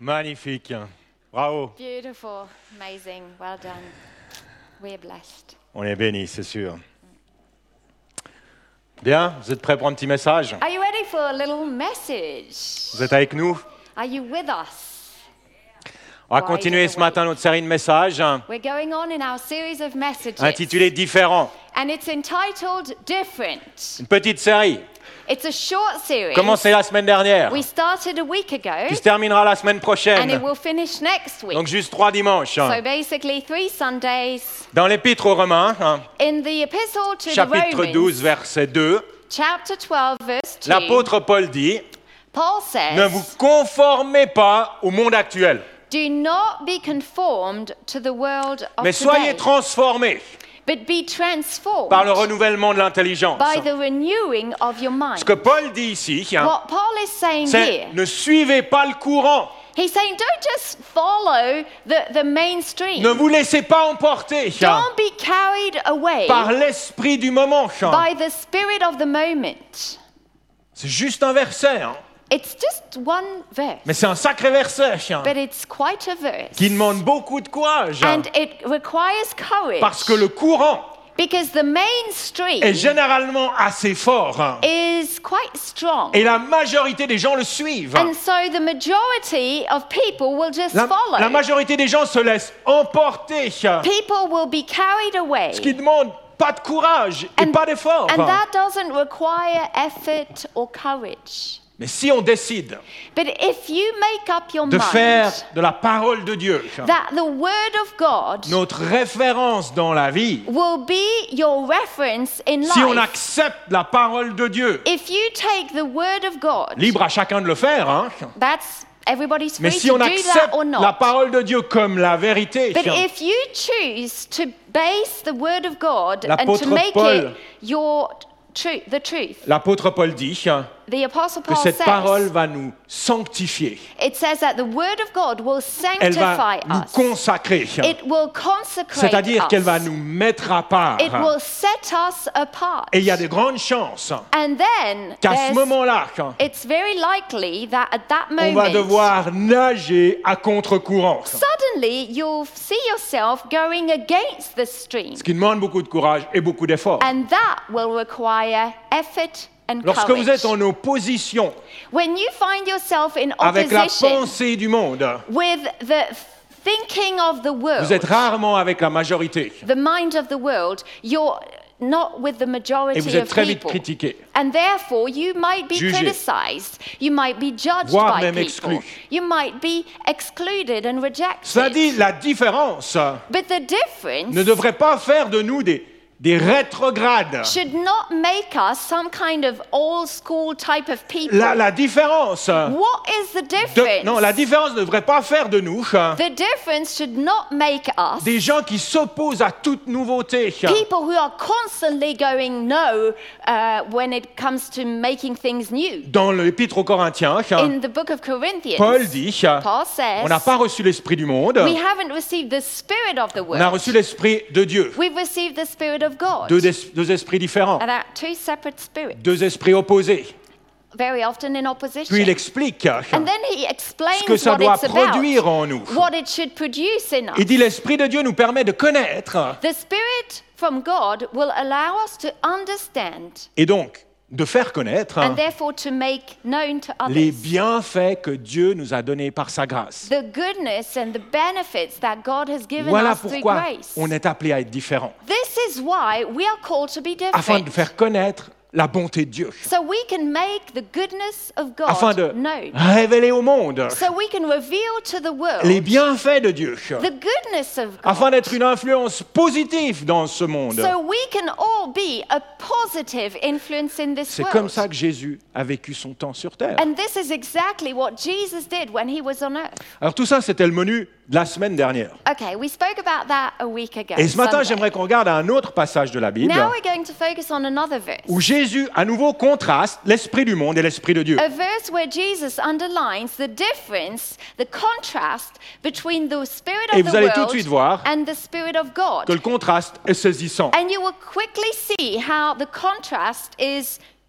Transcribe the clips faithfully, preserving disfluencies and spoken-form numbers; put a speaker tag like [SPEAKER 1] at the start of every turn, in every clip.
[SPEAKER 1] Magnifique. Bravo.
[SPEAKER 2] Beautiful, amazing, well done. We're blessed.
[SPEAKER 1] On est bénis, c'est sûr. Bien, vous êtes prêts pour un petit message?
[SPEAKER 2] Are you ready for a little message?
[SPEAKER 1] Vous êtes avec nous?
[SPEAKER 2] Are you with us?
[SPEAKER 1] On va continuer ce matin notre série de messages
[SPEAKER 2] We're going on in our series of messages.
[SPEAKER 1] intitulée Différents.
[SPEAKER 2] And it's entitled Different.
[SPEAKER 1] Une petite série.
[SPEAKER 2] It's a short series.
[SPEAKER 1] Commencée la semaine dernière,
[SPEAKER 2] We started a week ago,
[SPEAKER 1] qui se terminera la semaine
[SPEAKER 2] and it
[SPEAKER 1] prochaine.
[SPEAKER 2] will finish next week.
[SPEAKER 1] Donc juste trois dimanches.
[SPEAKER 2] So basically three Sundays.
[SPEAKER 1] Dans l'Épître aux Romains, hein,
[SPEAKER 2] In the Epistle to the
[SPEAKER 1] chapitre
[SPEAKER 2] Romans,
[SPEAKER 1] douze, verset deux,
[SPEAKER 2] chapter twelve, verse two,
[SPEAKER 1] l'apôtre Paul dit
[SPEAKER 2] Paul
[SPEAKER 1] « Ne
[SPEAKER 2] says,
[SPEAKER 1] vous conformez pas au monde actuel,
[SPEAKER 2] do not be conformed to the world of
[SPEAKER 1] mais soyez
[SPEAKER 2] today,
[SPEAKER 1] transformés
[SPEAKER 2] but be transformed
[SPEAKER 1] par le renouvellement de l'intelligence. »
[SPEAKER 2] by the renewing of your mind.
[SPEAKER 1] Ce que Paul dit ici, hein,
[SPEAKER 2] What Paul is saying
[SPEAKER 1] c'est
[SPEAKER 2] here,
[SPEAKER 1] ne suivez pas le courant,
[SPEAKER 2] he's saying don't just follow the, the mainstream.
[SPEAKER 1] ne vous laissez pas emporter hein,
[SPEAKER 2] Don't be carried away
[SPEAKER 1] par l'esprit du moment. hein.
[SPEAKER 2] by the spirit of the moment.
[SPEAKER 1] C'est juste un verset, hein,
[SPEAKER 2] It's just one verse,
[SPEAKER 1] mais c'est un sacré verset hein,
[SPEAKER 2] but it's quite a verse.
[SPEAKER 1] qui demande beaucoup de courage, hein,
[SPEAKER 2] And it requires courage
[SPEAKER 1] parce que le courant
[SPEAKER 2] because the mainstream
[SPEAKER 1] est généralement assez fort hein,
[SPEAKER 2] is quite strong.
[SPEAKER 1] et la majorité des gens le suivent.
[SPEAKER 2] And so the majority of people will just
[SPEAKER 1] La,
[SPEAKER 2] follow.
[SPEAKER 1] la majorité des gens se laissent emporter, hein,
[SPEAKER 2] People will be carried away.
[SPEAKER 1] ce qui demande pas de courage et
[SPEAKER 2] And,
[SPEAKER 1] pas d'effort.
[SPEAKER 2] and
[SPEAKER 1] hein.
[SPEAKER 2] that doesn't require effort or courage.
[SPEAKER 1] Mais si on décide
[SPEAKER 2] But if you make up your
[SPEAKER 1] de
[SPEAKER 2] mind
[SPEAKER 1] faire de la parole de Dieu hein,
[SPEAKER 2] that the word of God
[SPEAKER 1] notre référence dans la vie,
[SPEAKER 2] will be your reference in
[SPEAKER 1] si on
[SPEAKER 2] life,
[SPEAKER 1] accepte la parole de Dieu,
[SPEAKER 2] if you take the word of God,
[SPEAKER 1] libre à chacun de le faire, hein,
[SPEAKER 2] that's everybody's free
[SPEAKER 1] mais si
[SPEAKER 2] to
[SPEAKER 1] on
[SPEAKER 2] do
[SPEAKER 1] accepte
[SPEAKER 2] that or not.
[SPEAKER 1] la parole de Dieu comme la vérité,
[SPEAKER 2] But
[SPEAKER 1] hein,
[SPEAKER 2] if you choose to base the word of God and
[SPEAKER 1] L'apôtre
[SPEAKER 2] to make
[SPEAKER 1] Paul-
[SPEAKER 2] it your truth, the truth,
[SPEAKER 1] l'apôtre Paul dit hein,
[SPEAKER 2] the Apostle
[SPEAKER 1] que
[SPEAKER 2] Paul
[SPEAKER 1] cette
[SPEAKER 2] says,
[SPEAKER 1] parole va nous sanctifier,
[SPEAKER 2] it says that the word of God will
[SPEAKER 1] elle va
[SPEAKER 2] sanctify
[SPEAKER 1] nous
[SPEAKER 2] us.
[SPEAKER 1] consacrer, hein,
[SPEAKER 2] It will consecrate
[SPEAKER 1] c'est-à-dire qu'elle va
[SPEAKER 2] us.
[SPEAKER 1] nous mettre à part.
[SPEAKER 2] It
[SPEAKER 1] hein.
[SPEAKER 2] will set us apart.
[SPEAKER 1] Et il y a de grandes chances hein,
[SPEAKER 2] And then
[SPEAKER 1] qu'à ce
[SPEAKER 2] there's-
[SPEAKER 1] moment-là, hein,
[SPEAKER 2] it's very likely that at that
[SPEAKER 1] on va
[SPEAKER 2] moment,
[SPEAKER 1] devoir nager à contre-courant. hein.
[SPEAKER 2] suddenly you'll see yourself going against the stream.
[SPEAKER 1] Ce qui demande beaucoup de courage et beaucoup d'efforts.
[SPEAKER 2] And that will require effort and
[SPEAKER 1] Lorsque
[SPEAKER 2] courage.
[SPEAKER 1] vous êtes en opposition
[SPEAKER 2] When you find yourself in
[SPEAKER 1] avec la
[SPEAKER 2] opposition
[SPEAKER 1] pensée du monde,
[SPEAKER 2] with the thinking of the world,
[SPEAKER 1] vous êtes rarement avec la majorité
[SPEAKER 2] the mind of the world, you're not with the
[SPEAKER 1] et
[SPEAKER 2] majority
[SPEAKER 1] vous êtes
[SPEAKER 2] of
[SPEAKER 1] très vite
[SPEAKER 2] people.
[SPEAKER 1] critiqué.
[SPEAKER 2] And therefore, you might be
[SPEAKER 1] Jugé.
[SPEAKER 2] criticized. You might be judged
[SPEAKER 1] Voire
[SPEAKER 2] by
[SPEAKER 1] même
[SPEAKER 2] people.
[SPEAKER 1] exclu.
[SPEAKER 2] You might be excluded and rejected.
[SPEAKER 1] Cela dit, la différence
[SPEAKER 2] But the difference
[SPEAKER 1] ne devrait pas faire de nous des, des rétrogrades.
[SPEAKER 2] should not make us some kind of old school type of people.
[SPEAKER 1] La, la différence,
[SPEAKER 2] What is the
[SPEAKER 1] de-
[SPEAKER 2] difference?
[SPEAKER 1] non, la différence ne devrait pas faire de nous hein,
[SPEAKER 2] The difference should not make us
[SPEAKER 1] des gens qui s'opposent à toute nouveauté.
[SPEAKER 2] people who are constantly going no uh, when it comes to making things new.
[SPEAKER 1] Dans l'Épître aux Corinthiens, hein,
[SPEAKER 2] In the book of Corinthians,
[SPEAKER 1] Paul dit
[SPEAKER 2] Paul says,
[SPEAKER 1] on n'a pas reçu l'esprit du monde,
[SPEAKER 2] we haven't received the spirit of the
[SPEAKER 1] on a
[SPEAKER 2] world.
[SPEAKER 1] reçu l'esprit de Dieu.
[SPEAKER 2] We've received the spirit of God.
[SPEAKER 1] Deux, des- deux esprits différents,
[SPEAKER 2] And that two separate spirits,
[SPEAKER 1] deux esprits opposés.
[SPEAKER 2] very often in opposition.
[SPEAKER 1] Puis il explique hein,
[SPEAKER 2] And then he explains
[SPEAKER 1] ce que ça
[SPEAKER 2] what
[SPEAKER 1] doit
[SPEAKER 2] it's about,
[SPEAKER 1] produire en nous.
[SPEAKER 2] what it should produce in us.
[SPEAKER 1] Il dit l'esprit de Dieu nous permet de connaître
[SPEAKER 2] The spirit from God will allow us to understand
[SPEAKER 1] et donc de faire connaître
[SPEAKER 2] and therefore to make known to
[SPEAKER 1] les
[SPEAKER 2] others
[SPEAKER 1] bienfaits que Dieu nous a donnés par sa grâce.
[SPEAKER 2] the goodness and the benefits that God has given
[SPEAKER 1] Voilà
[SPEAKER 2] us through
[SPEAKER 1] pourquoi
[SPEAKER 2] grace.
[SPEAKER 1] on est appelé à être différent,
[SPEAKER 2] This is why we are called to be
[SPEAKER 1] afin
[SPEAKER 2] different.
[SPEAKER 1] de faire connaître la bonté de Dieu,
[SPEAKER 2] So we can make the goodness of God
[SPEAKER 1] afin de
[SPEAKER 2] known.
[SPEAKER 1] révéler au monde
[SPEAKER 2] So we can reveal to the world
[SPEAKER 1] les bienfaits de Dieu,
[SPEAKER 2] the goodness of God.
[SPEAKER 1] afin d'être une influence positive dans ce monde.
[SPEAKER 2] So we can all be a positive influence in this
[SPEAKER 1] C'est
[SPEAKER 2] world.
[SPEAKER 1] comme ça que Jésus a vécu son temps sur terre.
[SPEAKER 2] And this is exactly what Jesus did when he was on earth.
[SPEAKER 1] Alors tout ça, c'était le menu de la semaine dernière.
[SPEAKER 2] Okay, we spoke about that a week ago.
[SPEAKER 1] Et ce matin,
[SPEAKER 2] Sunday.
[SPEAKER 1] j'aimerais qu'on regarde un autre passage de la Bible
[SPEAKER 2] Now we're going to focus on another verse.
[SPEAKER 1] où Jésus, à nouveau, contraste l'esprit du monde et l'esprit de Dieu.
[SPEAKER 2] A verse where Jesus underlines the difference, the contrast between the spirit
[SPEAKER 1] Et
[SPEAKER 2] of
[SPEAKER 1] vous
[SPEAKER 2] the
[SPEAKER 1] allez tout de
[SPEAKER 2] world
[SPEAKER 1] suite voir
[SPEAKER 2] and the spirit of God.
[SPEAKER 1] que le contraste est saisissant.
[SPEAKER 2] And you will quickly see how the contrast is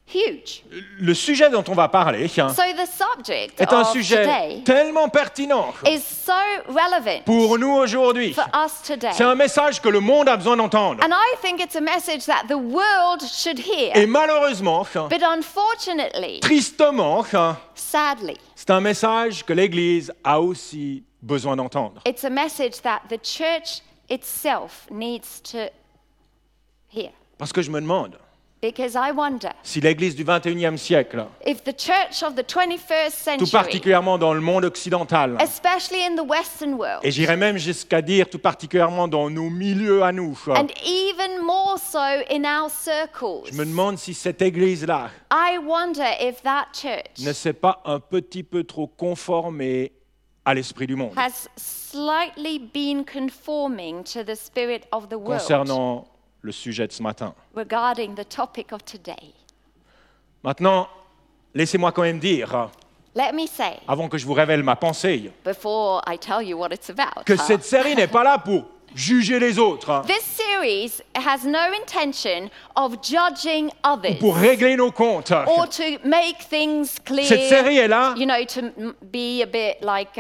[SPEAKER 2] huge.
[SPEAKER 1] Le sujet dont on va parler
[SPEAKER 2] So the subject
[SPEAKER 1] est un
[SPEAKER 2] of
[SPEAKER 1] sujet
[SPEAKER 2] today
[SPEAKER 1] tellement pertinent
[SPEAKER 2] is so relevant
[SPEAKER 1] pour nous aujourd'hui.
[SPEAKER 2] for us today.
[SPEAKER 1] C'est un message que le monde a besoin d'entendre.
[SPEAKER 2] And I think it's a message that the world should
[SPEAKER 1] Et
[SPEAKER 2] hear.
[SPEAKER 1] malheureusement,
[SPEAKER 2] But unfortunately,
[SPEAKER 1] tristement,
[SPEAKER 2] sadly,
[SPEAKER 1] c'est un message que l'Église a aussi besoin d'entendre.
[SPEAKER 2] it's a message that the church itself needs to hear.
[SPEAKER 1] Parce que je me demande
[SPEAKER 2] Because I wonder
[SPEAKER 1] si l'Église du vingt et unième siècle,
[SPEAKER 2] if the church of the twenty-first
[SPEAKER 1] tout
[SPEAKER 2] century,
[SPEAKER 1] particulièrement dans le monde occidental,
[SPEAKER 2] especially in the Western world,
[SPEAKER 1] et j'irais même jusqu'à dire tout particulièrement dans nos milieux à nous,
[SPEAKER 2] and even more so in our circles,
[SPEAKER 1] je me demande si cette Église-là
[SPEAKER 2] I wonder if that church
[SPEAKER 1] ne s'est pas un petit peu trop conformée à l'esprit du monde
[SPEAKER 2] has slightly been conforming to the spirit of the world
[SPEAKER 1] concernant le sujet de ce matin.
[SPEAKER 2] regarding the topic of today.
[SPEAKER 1] Maintenant, laissez-moi quand même dire,
[SPEAKER 2] Let me say,
[SPEAKER 1] avant que je vous révèle ma pensée,
[SPEAKER 2] before I tell you what it's about,
[SPEAKER 1] que
[SPEAKER 2] huh?
[SPEAKER 1] cette série n'est pas là pour juger les autres,
[SPEAKER 2] This series has no intention of judging others
[SPEAKER 1] pour régler nos comptes.
[SPEAKER 2] or to make things clear.
[SPEAKER 1] Cette série est là.
[SPEAKER 2] You know, to m- be a bit like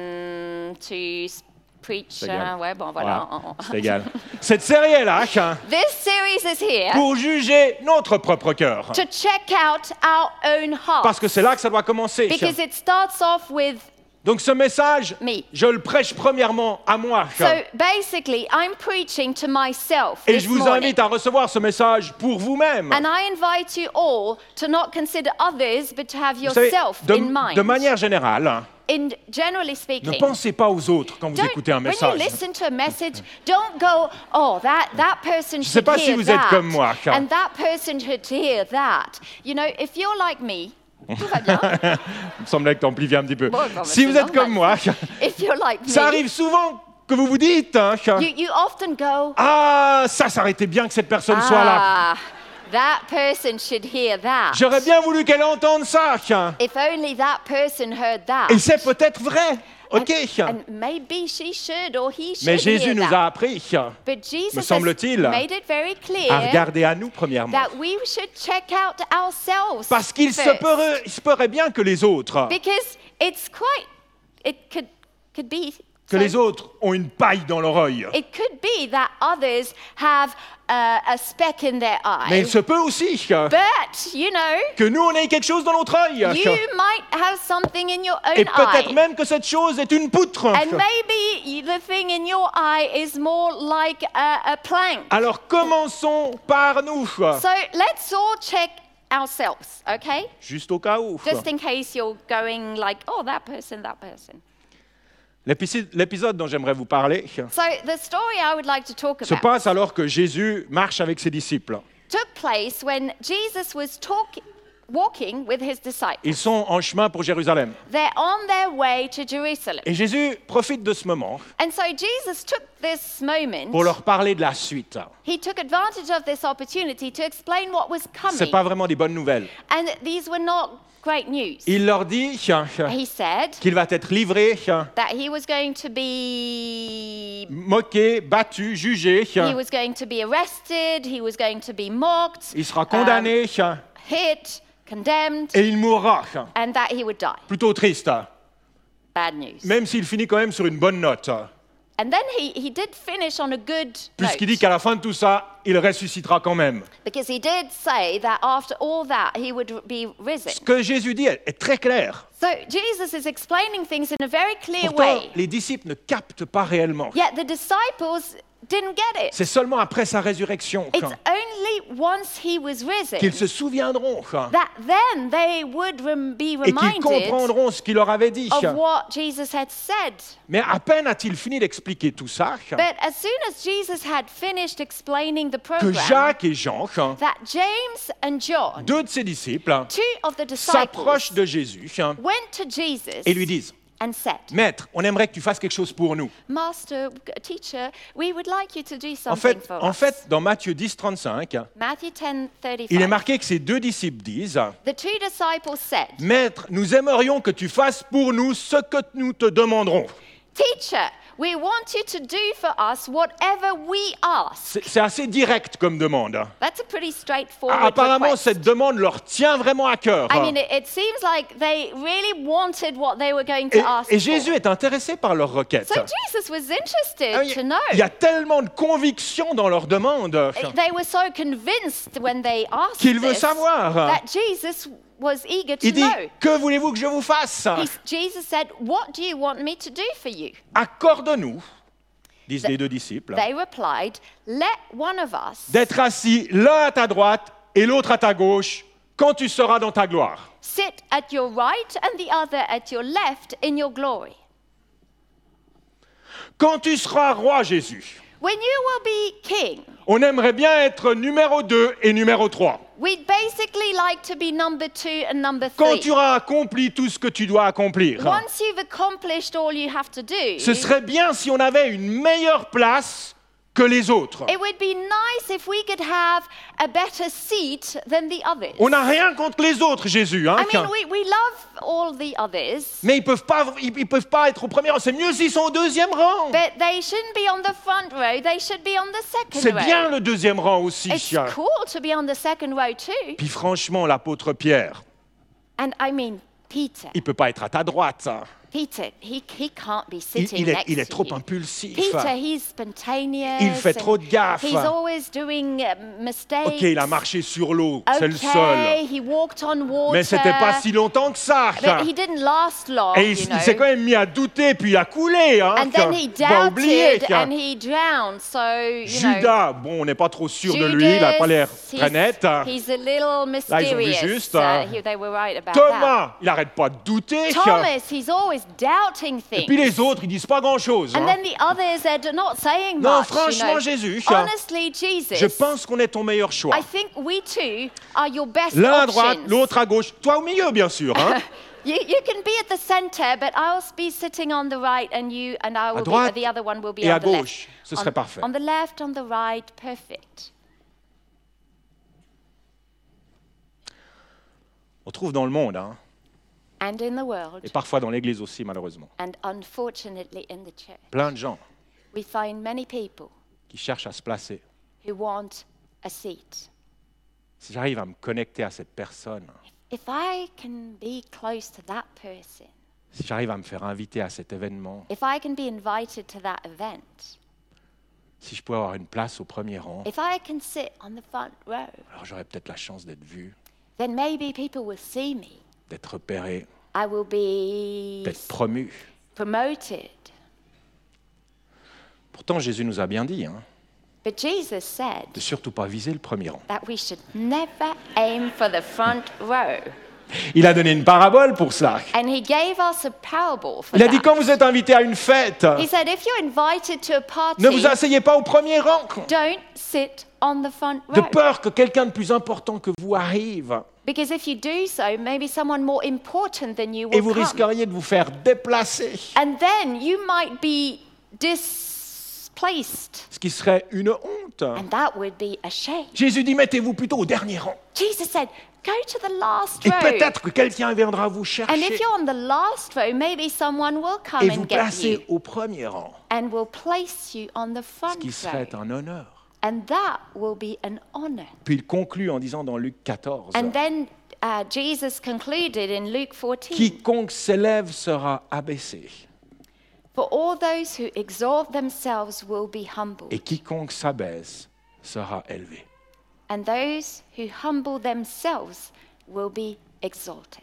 [SPEAKER 2] um, to s- preach.
[SPEAKER 1] C'est égal.
[SPEAKER 2] uh, ouais, bon, voilà.
[SPEAKER 1] Voilà, c'est égal. Cette série est là
[SPEAKER 2] This series is here
[SPEAKER 1] pour juger notre propre cœur.
[SPEAKER 2] to check out our own heart.
[SPEAKER 1] Parce que c'est là que ça doit commencer.
[SPEAKER 2] Because it starts off with
[SPEAKER 1] Donc ce message,
[SPEAKER 2] Me.
[SPEAKER 1] je le prêche premièrement à moi.
[SPEAKER 2] so basically I'm preaching to myself
[SPEAKER 1] Et
[SPEAKER 2] this
[SPEAKER 1] je vous
[SPEAKER 2] morning.
[SPEAKER 1] invite à recevoir ce message pour vous-même.
[SPEAKER 2] And I invite you all to not consider others but to have
[SPEAKER 1] Vous savez,
[SPEAKER 2] yourself
[SPEAKER 1] de,
[SPEAKER 2] in mind.
[SPEAKER 1] de manière générale,
[SPEAKER 2] In generally
[SPEAKER 1] ne
[SPEAKER 2] speaking,
[SPEAKER 1] pensez pas aux autres quand vous
[SPEAKER 2] don't,
[SPEAKER 1] écoutez un
[SPEAKER 2] when you
[SPEAKER 1] message.
[SPEAKER 2] listen to a message, don't go, oh, that, that person
[SPEAKER 1] Je sais
[SPEAKER 2] should
[SPEAKER 1] pas si
[SPEAKER 2] hear
[SPEAKER 1] vous êtes
[SPEAKER 2] that,
[SPEAKER 1] comme moi, car-
[SPEAKER 2] and that person should hear that. You know, if you're like me, tout va bien.
[SPEAKER 1] Il me semblait que t'amplifiais un petit peu.
[SPEAKER 2] Bon, bon,
[SPEAKER 1] Si
[SPEAKER 2] c'est
[SPEAKER 1] vous êtes
[SPEAKER 2] normal.
[SPEAKER 1] comme moi,
[SPEAKER 2] If you're like me,
[SPEAKER 1] ça arrive souvent que vous vous dites hein,
[SPEAKER 2] you, you often go,
[SPEAKER 1] ah, ça, ça aurait été bien que cette personne soit là.
[SPEAKER 2] ah, that person should hear that.
[SPEAKER 1] J'aurais bien voulu qu'elle entende ça.
[SPEAKER 2] If only that person heard that.
[SPEAKER 1] Et c'est peut-être vrai. OK.
[SPEAKER 2] And maybe she should or he should
[SPEAKER 1] Mais Jésus
[SPEAKER 2] hear
[SPEAKER 1] nous
[SPEAKER 2] that.
[SPEAKER 1] a appris
[SPEAKER 2] But Jesus
[SPEAKER 1] me
[SPEAKER 2] has
[SPEAKER 1] semble-t-il,
[SPEAKER 2] made it very clear
[SPEAKER 1] à regarder à nous premièrement.
[SPEAKER 2] that we should check out ourselves
[SPEAKER 1] Parce qu'il se
[SPEAKER 2] first.
[SPEAKER 1] pourrait, il se pourrait bien que les autres,
[SPEAKER 2] Because it's quite, it could, could be,
[SPEAKER 1] que
[SPEAKER 2] so-
[SPEAKER 1] les autres ont une paille dans leur œil.
[SPEAKER 2] it could be that others have uh, a speck in their
[SPEAKER 1] Mais
[SPEAKER 2] eye.
[SPEAKER 1] il se peut aussi que
[SPEAKER 2] But, you know,
[SPEAKER 1] nous, on ait quelque chose dans notre œil.
[SPEAKER 2] you might have something in your
[SPEAKER 1] Et
[SPEAKER 2] own
[SPEAKER 1] peut-être
[SPEAKER 2] eye.
[SPEAKER 1] même que cette chose est une poutre.
[SPEAKER 2] And maybe y- the thing in your eye is more like a, a plank.
[SPEAKER 1] Alors commençons par nous.
[SPEAKER 2] So let's all check ourselves, okay?
[SPEAKER 1] Juste au cas où.
[SPEAKER 2] Just in case you're going like, oh, that person, that person.
[SPEAKER 1] L'épisode l'épisode dont j'aimerais vous parler
[SPEAKER 2] So the story I would like to talk
[SPEAKER 1] se
[SPEAKER 2] about
[SPEAKER 1] passe alors que Jésus marche avec ses disciples.
[SPEAKER 2] took place when Jesus was talk, walking with his disciples.
[SPEAKER 1] Ils sont en chemin pour Jérusalem.
[SPEAKER 2] They're on their way to Jerusalem.
[SPEAKER 1] Et Jésus profite de ce moment
[SPEAKER 2] And so Jesus took this moment,
[SPEAKER 1] pour leur parler de la suite.
[SPEAKER 2] he took advantage of this opportunity to explain what was
[SPEAKER 1] Ce
[SPEAKER 2] coming.
[SPEAKER 1] n'est pas vraiment des bonnes nouvelles.
[SPEAKER 2] And these were not great news.
[SPEAKER 1] Il leur dit
[SPEAKER 2] He said
[SPEAKER 1] qu'il va être livré,
[SPEAKER 2] that he was going to be
[SPEAKER 1] moqué, battu, jugé.
[SPEAKER 2] he was going to be arrested, he was going to be mocked,
[SPEAKER 1] Il sera condamné
[SPEAKER 2] hit, condemned,
[SPEAKER 1] et il mourra.
[SPEAKER 2] and that he would die.
[SPEAKER 1] Plutôt triste,
[SPEAKER 2] Bad news.
[SPEAKER 1] même s'il finit quand même sur une bonne note.
[SPEAKER 2] And then he, he did finish on a good
[SPEAKER 1] Puisqu'il dit
[SPEAKER 2] note,
[SPEAKER 1] qu'à la fin de tout ça, il ressuscitera quand même.
[SPEAKER 2] because he did say that after all that he would be risen.
[SPEAKER 1] Ce que Jésus dit est très clair.
[SPEAKER 2] So Jesus is explaining things in a very clear
[SPEAKER 1] Pourtant,
[SPEAKER 2] way.
[SPEAKER 1] les disciples ne captent pas réellement.
[SPEAKER 2] Yet the disciples didn't get it.
[SPEAKER 1] C'est seulement après sa résurrection
[SPEAKER 2] It's only once he was risen
[SPEAKER 1] qu'ils se souviendront
[SPEAKER 2] that then they would rem- be
[SPEAKER 1] et qu'ils
[SPEAKER 2] reminded
[SPEAKER 1] comprendront ce qu'il leur avait dit.
[SPEAKER 2] of what Jesus had said.
[SPEAKER 1] Mais à peine a-t-il fini d'expliquer tout ça
[SPEAKER 2] But as soon as Jesus had finished explaining the
[SPEAKER 1] que
[SPEAKER 2] program,
[SPEAKER 1] Jacques et Jean,
[SPEAKER 2] that James and John,
[SPEAKER 1] deux de ses disciples,
[SPEAKER 2] two of the disciples,
[SPEAKER 1] s'approchent de Jésus
[SPEAKER 2] went to Jesus
[SPEAKER 1] et lui disent
[SPEAKER 2] and said,
[SPEAKER 1] « Maître, on aimerait que tu fasses quelque chose pour nous.
[SPEAKER 2] Master, teacher, we would like you to do »
[SPEAKER 1] En
[SPEAKER 2] something
[SPEAKER 1] fait,
[SPEAKER 2] for
[SPEAKER 1] en
[SPEAKER 2] us.
[SPEAKER 1] fait, dans Matthieu dix, trente-cinq,
[SPEAKER 2] Matthew ten thirty-five.
[SPEAKER 1] il est marqué que ces deux disciples disent
[SPEAKER 2] The two disciples said,
[SPEAKER 1] « Maître, nous aimerions que tu fasses pour nous ce que nous te demanderons.
[SPEAKER 2] Teacher, We want you to do for us whatever we ask.
[SPEAKER 1] C'est, c'est assez direct comme demande.
[SPEAKER 2] That's a pretty straightforward
[SPEAKER 1] Apparemment,
[SPEAKER 2] request.
[SPEAKER 1] cette demande leur tient vraiment à cœur.
[SPEAKER 2] I mean, it, it seems like they really wanted what they were going
[SPEAKER 1] Et,
[SPEAKER 2] to ask
[SPEAKER 1] et Jésus
[SPEAKER 2] for.
[SPEAKER 1] est intéressé par leur requête.
[SPEAKER 2] So Jesus was interested
[SPEAKER 1] Ah oui,
[SPEAKER 2] to know.
[SPEAKER 1] il y a tellement de conviction dans leur demande
[SPEAKER 2] They were so convinced when they asked
[SPEAKER 1] qu'il veut
[SPEAKER 2] this
[SPEAKER 1] savoir.
[SPEAKER 2] that Jesus was eager to
[SPEAKER 1] Il dit,
[SPEAKER 2] know.
[SPEAKER 1] que voulez-vous que je vous fasse?
[SPEAKER 2] He, Jesus said, "What do you want me to do for you?"
[SPEAKER 1] Accorde-nous, disent les deux disciples,
[SPEAKER 2] They replied, "Let one of us
[SPEAKER 1] d'être assis l'un à ta droite et l'autre à ta gauche quand tu seras dans ta gloire.
[SPEAKER 2] sit at your right and the other at your left in your glory."
[SPEAKER 1] Quand tu seras roi, Jésus,
[SPEAKER 2] When you will be king,
[SPEAKER 1] on aimerait bien être numéro deux et numéro trois.
[SPEAKER 2] we'd basically like to be number two and number
[SPEAKER 1] Quand
[SPEAKER 2] three.
[SPEAKER 1] tu auras accompli tout ce que tu dois accomplir,
[SPEAKER 2] Once you've accomplished all you have to do,
[SPEAKER 1] ce serait bien si on avait une meilleure place que les autres.
[SPEAKER 2] it would be nice if we could have a better seat than the others.
[SPEAKER 1] On n'a rien contre les autres, Jésus, hein,
[SPEAKER 2] I mean, we, we love all the others,
[SPEAKER 1] mais ils peuvent pas, ils, ils peuvent pas être au premier rang. C'est mieux s'ils sont au deuxième rang.
[SPEAKER 2] but they shouldn't be on the front row. They should be on the second
[SPEAKER 1] C'est
[SPEAKER 2] row.
[SPEAKER 1] bien le deuxième rang aussi.
[SPEAKER 2] It's cool to be on the second row too.
[SPEAKER 1] Puis franchement, l'apôtre Pierre,
[SPEAKER 2] And I mean, Peter.
[SPEAKER 1] il peut pas être à ta droite.
[SPEAKER 2] Peter, he, he can't be
[SPEAKER 1] Il,
[SPEAKER 2] sitting
[SPEAKER 1] il est,
[SPEAKER 2] next
[SPEAKER 1] il est
[SPEAKER 2] to
[SPEAKER 1] trop
[SPEAKER 2] you.
[SPEAKER 1] impulsif.
[SPEAKER 2] Peter, he's spontaneous.
[SPEAKER 1] Il fait
[SPEAKER 2] and
[SPEAKER 1] trop de gaffes.
[SPEAKER 2] He's always doing uh, mistakes.
[SPEAKER 1] Ok, il a marché sur l'eau, c'est le
[SPEAKER 2] Okay,
[SPEAKER 1] seul.
[SPEAKER 2] he walked on water.
[SPEAKER 1] Mais c'était pas si longtemps que ça.
[SPEAKER 2] But he didn't last long,
[SPEAKER 1] Et il,
[SPEAKER 2] you
[SPEAKER 1] il
[SPEAKER 2] know.
[SPEAKER 1] s'est quand même mis à douter, puis il a coulé. Hein,
[SPEAKER 2] And then he
[SPEAKER 1] Faut pas oublier.
[SPEAKER 2] doubted and he drowned. So, you know,
[SPEAKER 1] Judas, bon, on n'est pas trop sûr de
[SPEAKER 2] Judas,
[SPEAKER 1] lui, il n'a pas l'air
[SPEAKER 2] he's-
[SPEAKER 1] très net.
[SPEAKER 2] He's a little
[SPEAKER 1] Là, ils ont vu
[SPEAKER 2] mysterious.
[SPEAKER 1] juste,
[SPEAKER 2] Uh,
[SPEAKER 1] hein.
[SPEAKER 2] he- they were right about that.
[SPEAKER 1] Thomas, il n'arrête pas de douter.
[SPEAKER 2] Thomas, he's always doubting
[SPEAKER 1] Et
[SPEAKER 2] things.
[SPEAKER 1] puis les autres, ils disent pas grand-chose.
[SPEAKER 2] And
[SPEAKER 1] hein.
[SPEAKER 2] then the others are not saying
[SPEAKER 1] Non,
[SPEAKER 2] much.
[SPEAKER 1] franchement,
[SPEAKER 2] you know.
[SPEAKER 1] Jésus,
[SPEAKER 2] Honestly, Jesus,
[SPEAKER 1] je pense qu'on est ton meilleur choix.
[SPEAKER 2] I think we too are your best
[SPEAKER 1] L'un à
[SPEAKER 2] options.
[SPEAKER 1] droite, l'autre à gauche. Toi au milieu, bien sûr. Hein.
[SPEAKER 2] You, you can be at the center, but I'll be sitting on the right, and you and I will
[SPEAKER 1] droite
[SPEAKER 2] be. The other one will be
[SPEAKER 1] et
[SPEAKER 2] on
[SPEAKER 1] à
[SPEAKER 2] the
[SPEAKER 1] gauche.
[SPEAKER 2] left.
[SPEAKER 1] Ce
[SPEAKER 2] on,
[SPEAKER 1] serait parfait.
[SPEAKER 2] On the left, on the right, perfect.
[SPEAKER 1] On trouve dans le monde, hein,
[SPEAKER 2] And in the world,
[SPEAKER 1] et parfois dans l'Église aussi, malheureusement,
[SPEAKER 2] and unfortunately in the church,
[SPEAKER 1] plein de gens
[SPEAKER 2] we find many people
[SPEAKER 1] qui cherchent à se placer.
[SPEAKER 2] who want a seat.
[SPEAKER 1] Si j'arrive à me connecter à cette personne,
[SPEAKER 2] If I can be close to that person,
[SPEAKER 1] si j'arrive à me faire inviter à cet événement,
[SPEAKER 2] if I can be invited to that event,
[SPEAKER 1] si je peux avoir une place au premier rang,
[SPEAKER 2] if I can sit on the front row,
[SPEAKER 1] alors j'aurai peut-être la chance d'être vu,
[SPEAKER 2] then maybe people will see me.
[SPEAKER 1] d'être repéré,
[SPEAKER 2] I will be
[SPEAKER 1] d'être promu.
[SPEAKER 2] promoted.
[SPEAKER 1] Pourtant, Jésus nous a bien dit hein,
[SPEAKER 2] But Jesus said
[SPEAKER 1] de surtout pas viser le premier rang.
[SPEAKER 2] that we should never aim for the front row.
[SPEAKER 1] Il a donné une parabole pour cela.
[SPEAKER 2] And he gave us a parable for
[SPEAKER 1] Il a dit,
[SPEAKER 2] that.
[SPEAKER 1] quand vous êtes invité à une fête,
[SPEAKER 2] He said, if you're invited to a party,
[SPEAKER 1] ne vous asseyez pas au premier rang,
[SPEAKER 2] don't sit on the front
[SPEAKER 1] de
[SPEAKER 2] row.
[SPEAKER 1] peur que quelqu'un de plus important que vous arrive.
[SPEAKER 2] Because if you do so, maybe someone more important than you
[SPEAKER 1] Et
[SPEAKER 2] will
[SPEAKER 1] vous
[SPEAKER 2] come.
[SPEAKER 1] risqueriez de vous faire déplacer,
[SPEAKER 2] And then you might be displaced.
[SPEAKER 1] ce qui serait une honte.
[SPEAKER 2] And that would be a shame.
[SPEAKER 1] Jésus dit, mettez-vous plutôt au dernier rang.
[SPEAKER 2] Jesus said, go to the last
[SPEAKER 1] Et
[SPEAKER 2] row.
[SPEAKER 1] peut-être que quelqu'un viendra vous
[SPEAKER 2] And if
[SPEAKER 1] chercher
[SPEAKER 2] you're on the last row, maybe someone will come
[SPEAKER 1] et vous
[SPEAKER 2] and get you
[SPEAKER 1] placer au premier rang,
[SPEAKER 2] and will place you on the
[SPEAKER 1] ce
[SPEAKER 2] front
[SPEAKER 1] qui serait
[SPEAKER 2] row.
[SPEAKER 1] un honneur.
[SPEAKER 2] And that will be an honor.
[SPEAKER 1] Puis il conclut en disant dans Luc quatorze,
[SPEAKER 2] And then uh, Jesus concluded in Luke fourteen,
[SPEAKER 1] quiconque s'élève sera abaissé,
[SPEAKER 2] for all those who exalt themselves will be humbled,
[SPEAKER 1] et quiconque s'abaisse sera élevé.
[SPEAKER 2] and those who humble themselves will be exalted.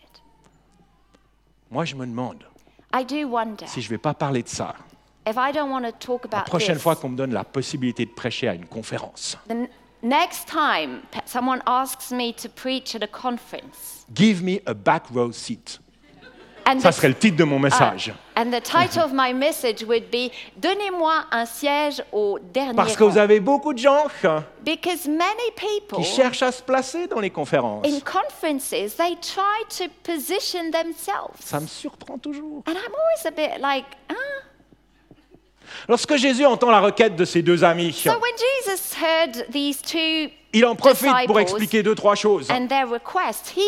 [SPEAKER 1] Moi, je me demande
[SPEAKER 2] I do wonder
[SPEAKER 1] si je ne vais pas parler de ça
[SPEAKER 2] if I don't want to talk
[SPEAKER 1] la
[SPEAKER 2] about
[SPEAKER 1] prochaine
[SPEAKER 2] this.
[SPEAKER 1] fois qu'on me donne la possibilité de prêcher à une conférence.
[SPEAKER 2] The n- next time p- someone asks me to preach at a conference,
[SPEAKER 1] Give me a back row seat.
[SPEAKER 2] and
[SPEAKER 1] Ça
[SPEAKER 2] the,
[SPEAKER 1] serait le titre de mon
[SPEAKER 2] uh,
[SPEAKER 1] message.
[SPEAKER 2] and the title of my message would be "Donnez-moi un siège au dernier
[SPEAKER 1] Parce que vous
[SPEAKER 2] rang."
[SPEAKER 1] avez beaucoup de gens
[SPEAKER 2] Because many people
[SPEAKER 1] qui cherchent à se placer dans les conférences.
[SPEAKER 2] in conferences, they try to position themselves.
[SPEAKER 1] Ça me surprend toujours.
[SPEAKER 2] And I'm always a bit like, ah.
[SPEAKER 1] Lorsque Jésus entend la requête de ses deux amis,
[SPEAKER 2] So when Jesus heard these two
[SPEAKER 1] il en profite pour
[SPEAKER 2] disciples
[SPEAKER 1] expliquer deux, trois choses.
[SPEAKER 2] and their request, he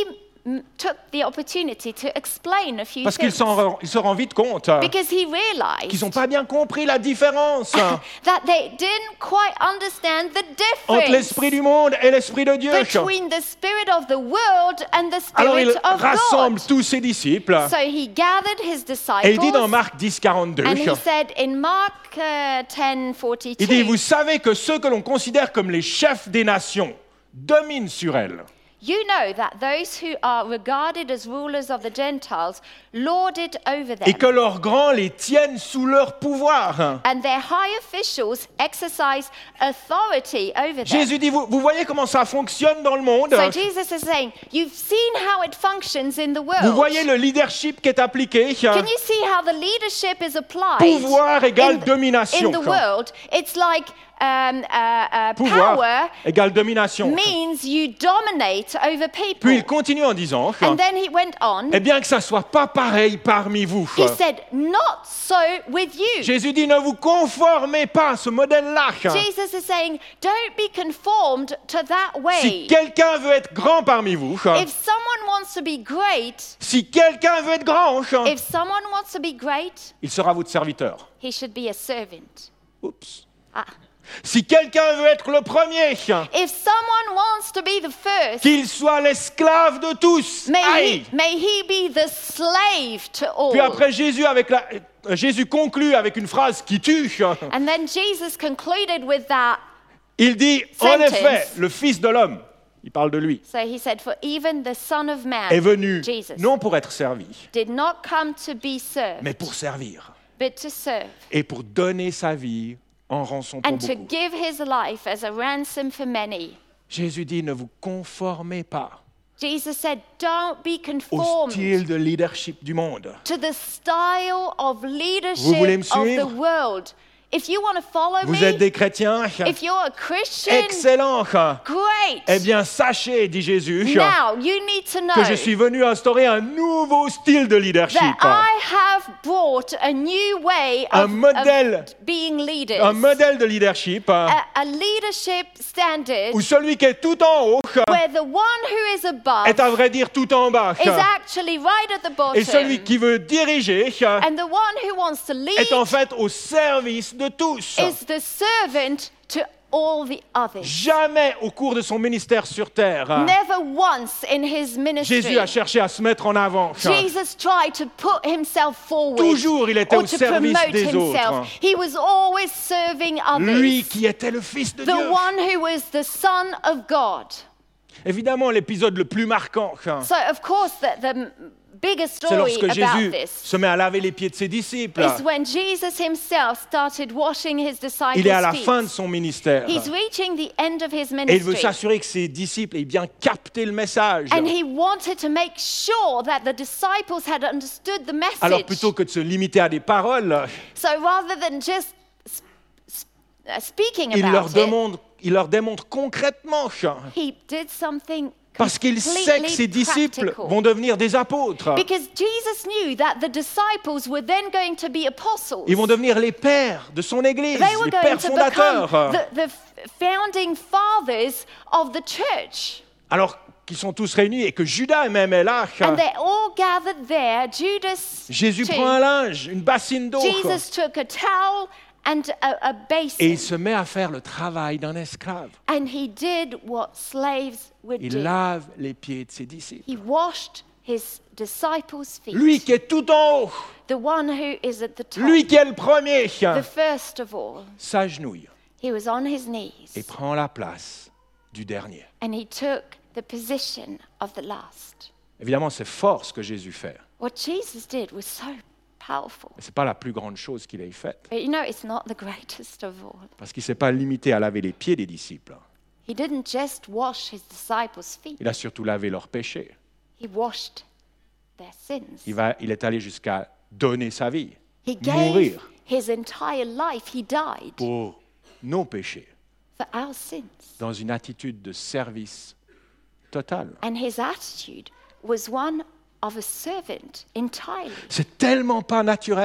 [SPEAKER 2] m- took the opportunity to explain a few
[SPEAKER 1] Parce qu'il
[SPEAKER 2] things.
[SPEAKER 1] s'en rend, il se rend vite compte
[SPEAKER 2] Because he realized
[SPEAKER 1] qu'ils n'ont pas bien compris la différence
[SPEAKER 2] that they didn't quite understand the
[SPEAKER 1] entre
[SPEAKER 2] difference
[SPEAKER 1] l'esprit du monde et l'esprit de Dieu.
[SPEAKER 2] between the spirit of the world and the
[SPEAKER 1] Alors il
[SPEAKER 2] spirit of
[SPEAKER 1] rassemble
[SPEAKER 2] God.
[SPEAKER 1] tous ses disciples
[SPEAKER 2] So he gathered his
[SPEAKER 1] et il dit dans
[SPEAKER 2] disciples,
[SPEAKER 1] Marc dix, quarante-deux,
[SPEAKER 2] and he said in Mark uh, ten forty-two,
[SPEAKER 1] il dit, vous savez que ceux que l'on considère comme les chefs des nations dominent sur elles.
[SPEAKER 2] you know that those who are regarded as rulers of the Gentiles lord it over them,
[SPEAKER 1] Et que leurs grands les tiennent sous leur pouvoir.
[SPEAKER 2] and their high officials exercise authority over them.
[SPEAKER 1] Jésus dit, vous, vous voyez comment ça fonctionne dans le monde?
[SPEAKER 2] So Jesus is saying, you've seen how it functions in the world.
[SPEAKER 1] Vous voyez le leadership qui est appliqué?
[SPEAKER 2] Can you see how the leadership is applied
[SPEAKER 1] Pouvoir égale
[SPEAKER 2] in,
[SPEAKER 1] domination.
[SPEAKER 2] in the world? It's like um, uh, uh,
[SPEAKER 1] Pouvoir
[SPEAKER 2] power
[SPEAKER 1] égale domination.
[SPEAKER 2] means you dominate over people.
[SPEAKER 1] Puis il continue en disant,
[SPEAKER 2] And then he went on.
[SPEAKER 1] eh bien que ça soit pas pareil parmi vous.
[SPEAKER 2] He said, not so with you.
[SPEAKER 1] Jésus dit, ne vous conformez pas à ce modèle-là.
[SPEAKER 2] Jesus is saying, don't be conformed to that way.
[SPEAKER 1] Si quelqu'un veut être grand parmi vous,
[SPEAKER 2] If someone wants to be great,
[SPEAKER 1] si quelqu'un veut être grand,
[SPEAKER 2] if someone wants to be great,
[SPEAKER 1] il sera votre serviteur.
[SPEAKER 2] he should be a servant.
[SPEAKER 1] Oups.
[SPEAKER 2] Ah.
[SPEAKER 1] Si quelqu'un veut être le premier,
[SPEAKER 2] If someone wants to be the first,
[SPEAKER 1] qu'il soit l'esclave de tous.
[SPEAKER 2] may
[SPEAKER 1] Aïe.
[SPEAKER 2] he, may he be the slave to all.
[SPEAKER 1] Puis après Jésus avec la euh, Jésus conclut avec une phrase qui tue.
[SPEAKER 2] And then Jesus concluded with that.
[SPEAKER 1] Il dit en
[SPEAKER 2] Sentence.
[SPEAKER 1] effet, le fils de l'homme, il parle de lui,
[SPEAKER 2] So he said, for even the Son of Man,
[SPEAKER 1] est venu
[SPEAKER 2] Jesus,
[SPEAKER 1] non pour être servi,
[SPEAKER 2] did not come to be served,
[SPEAKER 1] mais pour servir
[SPEAKER 2] but to serve,
[SPEAKER 1] et pour donner sa vie en rançon pour
[SPEAKER 2] and to
[SPEAKER 1] beaucoup.
[SPEAKER 2] give his life as a ransom for many.
[SPEAKER 1] Jésus dit ne vous conformez pas
[SPEAKER 2] Jesus said, don't be
[SPEAKER 1] au
[SPEAKER 2] conformed
[SPEAKER 1] style de leadership du monde.
[SPEAKER 2] to the style of
[SPEAKER 1] Vous
[SPEAKER 2] leadership
[SPEAKER 1] voulez me
[SPEAKER 2] of the
[SPEAKER 1] suivre?
[SPEAKER 2] world. If you want to follow
[SPEAKER 1] Vous
[SPEAKER 2] me,
[SPEAKER 1] êtes des chrétiens?
[SPEAKER 2] if you're a Christian,
[SPEAKER 1] Excellent.
[SPEAKER 2] great.
[SPEAKER 1] Eh bien, sachez, dit Jésus,
[SPEAKER 2] Now, you need to know
[SPEAKER 1] que je suis venu instaurer un nouveau style de leadership.
[SPEAKER 2] that I have brought a new way
[SPEAKER 1] Un
[SPEAKER 2] of,
[SPEAKER 1] modèle.
[SPEAKER 2] of being leaders.
[SPEAKER 1] Un modèle de leadership
[SPEAKER 2] a, a leadership standard
[SPEAKER 1] où celui qui est tout en haut
[SPEAKER 2] where the one who is above
[SPEAKER 1] est à vrai dire tout en bas.
[SPEAKER 2] is actually right at the bottom,
[SPEAKER 1] Et celui qui veut diriger
[SPEAKER 2] and the one who wants to lead
[SPEAKER 1] est en fait au service de tous.
[SPEAKER 2] is the servant to all the others.
[SPEAKER 1] Jamais au cours de son ministère sur terre,
[SPEAKER 2] Never once in his ministry
[SPEAKER 1] Jésus a cherché à se mettre en avant.
[SPEAKER 2] Jesus tried to put himself forward
[SPEAKER 1] Toujours, il était
[SPEAKER 2] or
[SPEAKER 1] au
[SPEAKER 2] to
[SPEAKER 1] service
[SPEAKER 2] promote
[SPEAKER 1] des
[SPEAKER 2] himself.
[SPEAKER 1] autres.
[SPEAKER 2] He was always serving others.
[SPEAKER 1] Lui qui était le Fils de
[SPEAKER 2] The
[SPEAKER 1] Dieu.
[SPEAKER 2] one who was the Son of God.
[SPEAKER 1] Évidemment, l'épisode le plus marquant,
[SPEAKER 2] So, of course, the, the biggest
[SPEAKER 1] c'est
[SPEAKER 2] story
[SPEAKER 1] lorsque
[SPEAKER 2] about
[SPEAKER 1] Jésus
[SPEAKER 2] this
[SPEAKER 1] se met à laver les pieds de ses disciples.
[SPEAKER 2] is when Jesus himself started washing his disciples'
[SPEAKER 1] Il est à la
[SPEAKER 2] feet.
[SPEAKER 1] fin de son ministère.
[SPEAKER 2] He's reaching the end of his
[SPEAKER 1] Et il veut
[SPEAKER 2] ministry.
[SPEAKER 1] s'assurer que ses disciples aient bien capté le message.
[SPEAKER 2] And he wanted to make sure that the disciples had understood the message.
[SPEAKER 1] Alors plutôt que de se limiter à des paroles,
[SPEAKER 2] So rather than just sp- sp- uh, speaking
[SPEAKER 1] il leur,
[SPEAKER 2] about it,
[SPEAKER 1] demande, il leur démontre concrètement.
[SPEAKER 2] he did something
[SPEAKER 1] Parce qu'il sait que ses
[SPEAKER 2] completely
[SPEAKER 1] disciples
[SPEAKER 2] practical.
[SPEAKER 1] vont devenir des apôtres.
[SPEAKER 2] Because Jesus knew that the disciples were then going to be apostles.
[SPEAKER 1] Ils vont devenir les pères de son Église,
[SPEAKER 2] They were
[SPEAKER 1] les
[SPEAKER 2] going
[SPEAKER 1] pères
[SPEAKER 2] to become
[SPEAKER 1] fondateurs.
[SPEAKER 2] the, the f- founding fathers of the church.
[SPEAKER 1] Alors qu'ils sont tous réunis et que Judas même est là.
[SPEAKER 2] And they all gathered there. Judas,
[SPEAKER 1] Jésus
[SPEAKER 2] too.
[SPEAKER 1] prend un linge, une bassine d'eau.
[SPEAKER 2] Jesus took a towel and a, a basin.
[SPEAKER 1] Et il se met à faire le travail d'un esclave.
[SPEAKER 2] And he did what slaves would
[SPEAKER 1] Il
[SPEAKER 2] do.
[SPEAKER 1] lave les pieds de ses disciples.
[SPEAKER 2] He washed his disciples' feet.
[SPEAKER 1] Lui qui est tout en haut,
[SPEAKER 2] The one who is at the top.
[SPEAKER 1] lui qui est le premier,
[SPEAKER 2] The first of all.
[SPEAKER 1] s'agenouille
[SPEAKER 2] He was on his
[SPEAKER 1] et
[SPEAKER 2] knees.
[SPEAKER 1] prend la place du dernier.
[SPEAKER 2] And he took the position of the last.
[SPEAKER 1] Évidemment, c'est fort ce que Jésus fait,
[SPEAKER 2] What Jesus did was so powerful.
[SPEAKER 1] mais ce n'est pas la plus grande chose qu'il ait faite,
[SPEAKER 2] But you know, it's not the greatest of all.
[SPEAKER 1] parce qu'il ne s'est pas limité à laver les pieds des disciples.
[SPEAKER 2] He didn't just wash his disciples' feet.
[SPEAKER 1] Il a surtout lavé leurs péchés.
[SPEAKER 2] He washed their sins.
[SPEAKER 1] Il, va, il est allé jusqu'à donner sa vie,
[SPEAKER 2] He gave
[SPEAKER 1] mourir
[SPEAKER 2] his entire life. He died
[SPEAKER 1] pour nos péchés,
[SPEAKER 2] for our sins.
[SPEAKER 1] dans une attitude de service total.
[SPEAKER 2] And his attitude was one of a servant entirely.
[SPEAKER 1] C'est tellement pas naturel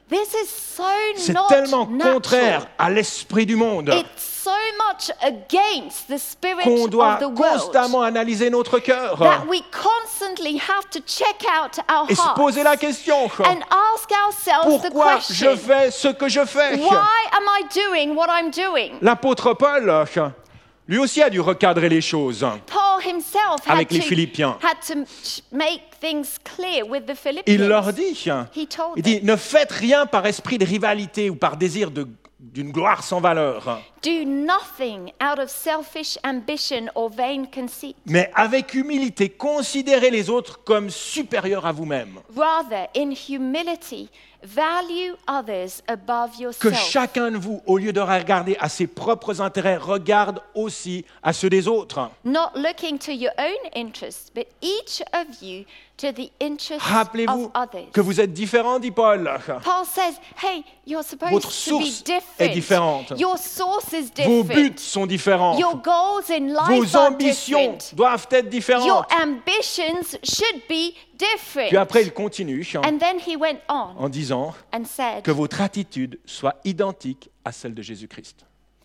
[SPEAKER 2] This is so
[SPEAKER 1] C'est
[SPEAKER 2] not
[SPEAKER 1] tellement
[SPEAKER 2] natural.
[SPEAKER 1] contraire à l'esprit du monde
[SPEAKER 2] It's so much against the spirit
[SPEAKER 1] qu'on doit
[SPEAKER 2] of the world
[SPEAKER 1] constamment analyser notre cœur
[SPEAKER 2] that we constantly have to check out our
[SPEAKER 1] et se
[SPEAKER 2] hearts
[SPEAKER 1] poser la question,
[SPEAKER 2] and ask ourselves the
[SPEAKER 1] pourquoi je
[SPEAKER 2] question,
[SPEAKER 1] fais ce que je fais?
[SPEAKER 2] why am I doing what I'm doing?
[SPEAKER 1] L'apôtre Paul, lui aussi a dû recadrer les choses.
[SPEAKER 2] Paul himself had
[SPEAKER 1] Avec les
[SPEAKER 2] to,
[SPEAKER 1] Philippiens.
[SPEAKER 2] had to ch- make things clear with the Philippians.
[SPEAKER 1] Il leur dit,
[SPEAKER 2] He told
[SPEAKER 1] il dit, ne faites rien par esprit de rivalité ou par désir de- d'une gloire sans valeur,
[SPEAKER 2] Do nothing out of selfish ambition or vain conceit.
[SPEAKER 1] mais avec humilité, considérez les autres comme supérieurs à vous-même.
[SPEAKER 2] Rather, in humility, value others above
[SPEAKER 1] Que
[SPEAKER 2] yourself.
[SPEAKER 1] chacun de vous, au lieu de regarder à ses propres intérêts, regarde aussi à ceux des autres.
[SPEAKER 2] Not looking to your own interests, but each of you to the interests
[SPEAKER 1] Rappelez-vous
[SPEAKER 2] of others.
[SPEAKER 1] que vous êtes différents, dit Paul.
[SPEAKER 2] Paul says, hey, you're supposed
[SPEAKER 1] Votre
[SPEAKER 2] to be
[SPEAKER 1] source
[SPEAKER 2] different.
[SPEAKER 1] est différente.
[SPEAKER 2] Your source is
[SPEAKER 1] Vos
[SPEAKER 2] different.
[SPEAKER 1] buts sont différents.
[SPEAKER 2] Your goals in life
[SPEAKER 1] Vos
[SPEAKER 2] are
[SPEAKER 1] ambitions
[SPEAKER 2] different.
[SPEAKER 1] doivent être
[SPEAKER 2] Your
[SPEAKER 1] différentes.
[SPEAKER 2] ambitions should be different.
[SPEAKER 1] Puis après, il continue
[SPEAKER 2] And then he went on
[SPEAKER 1] en disant
[SPEAKER 2] and said,
[SPEAKER 1] que votre attitude soit identique à celle de Jésus-Christ.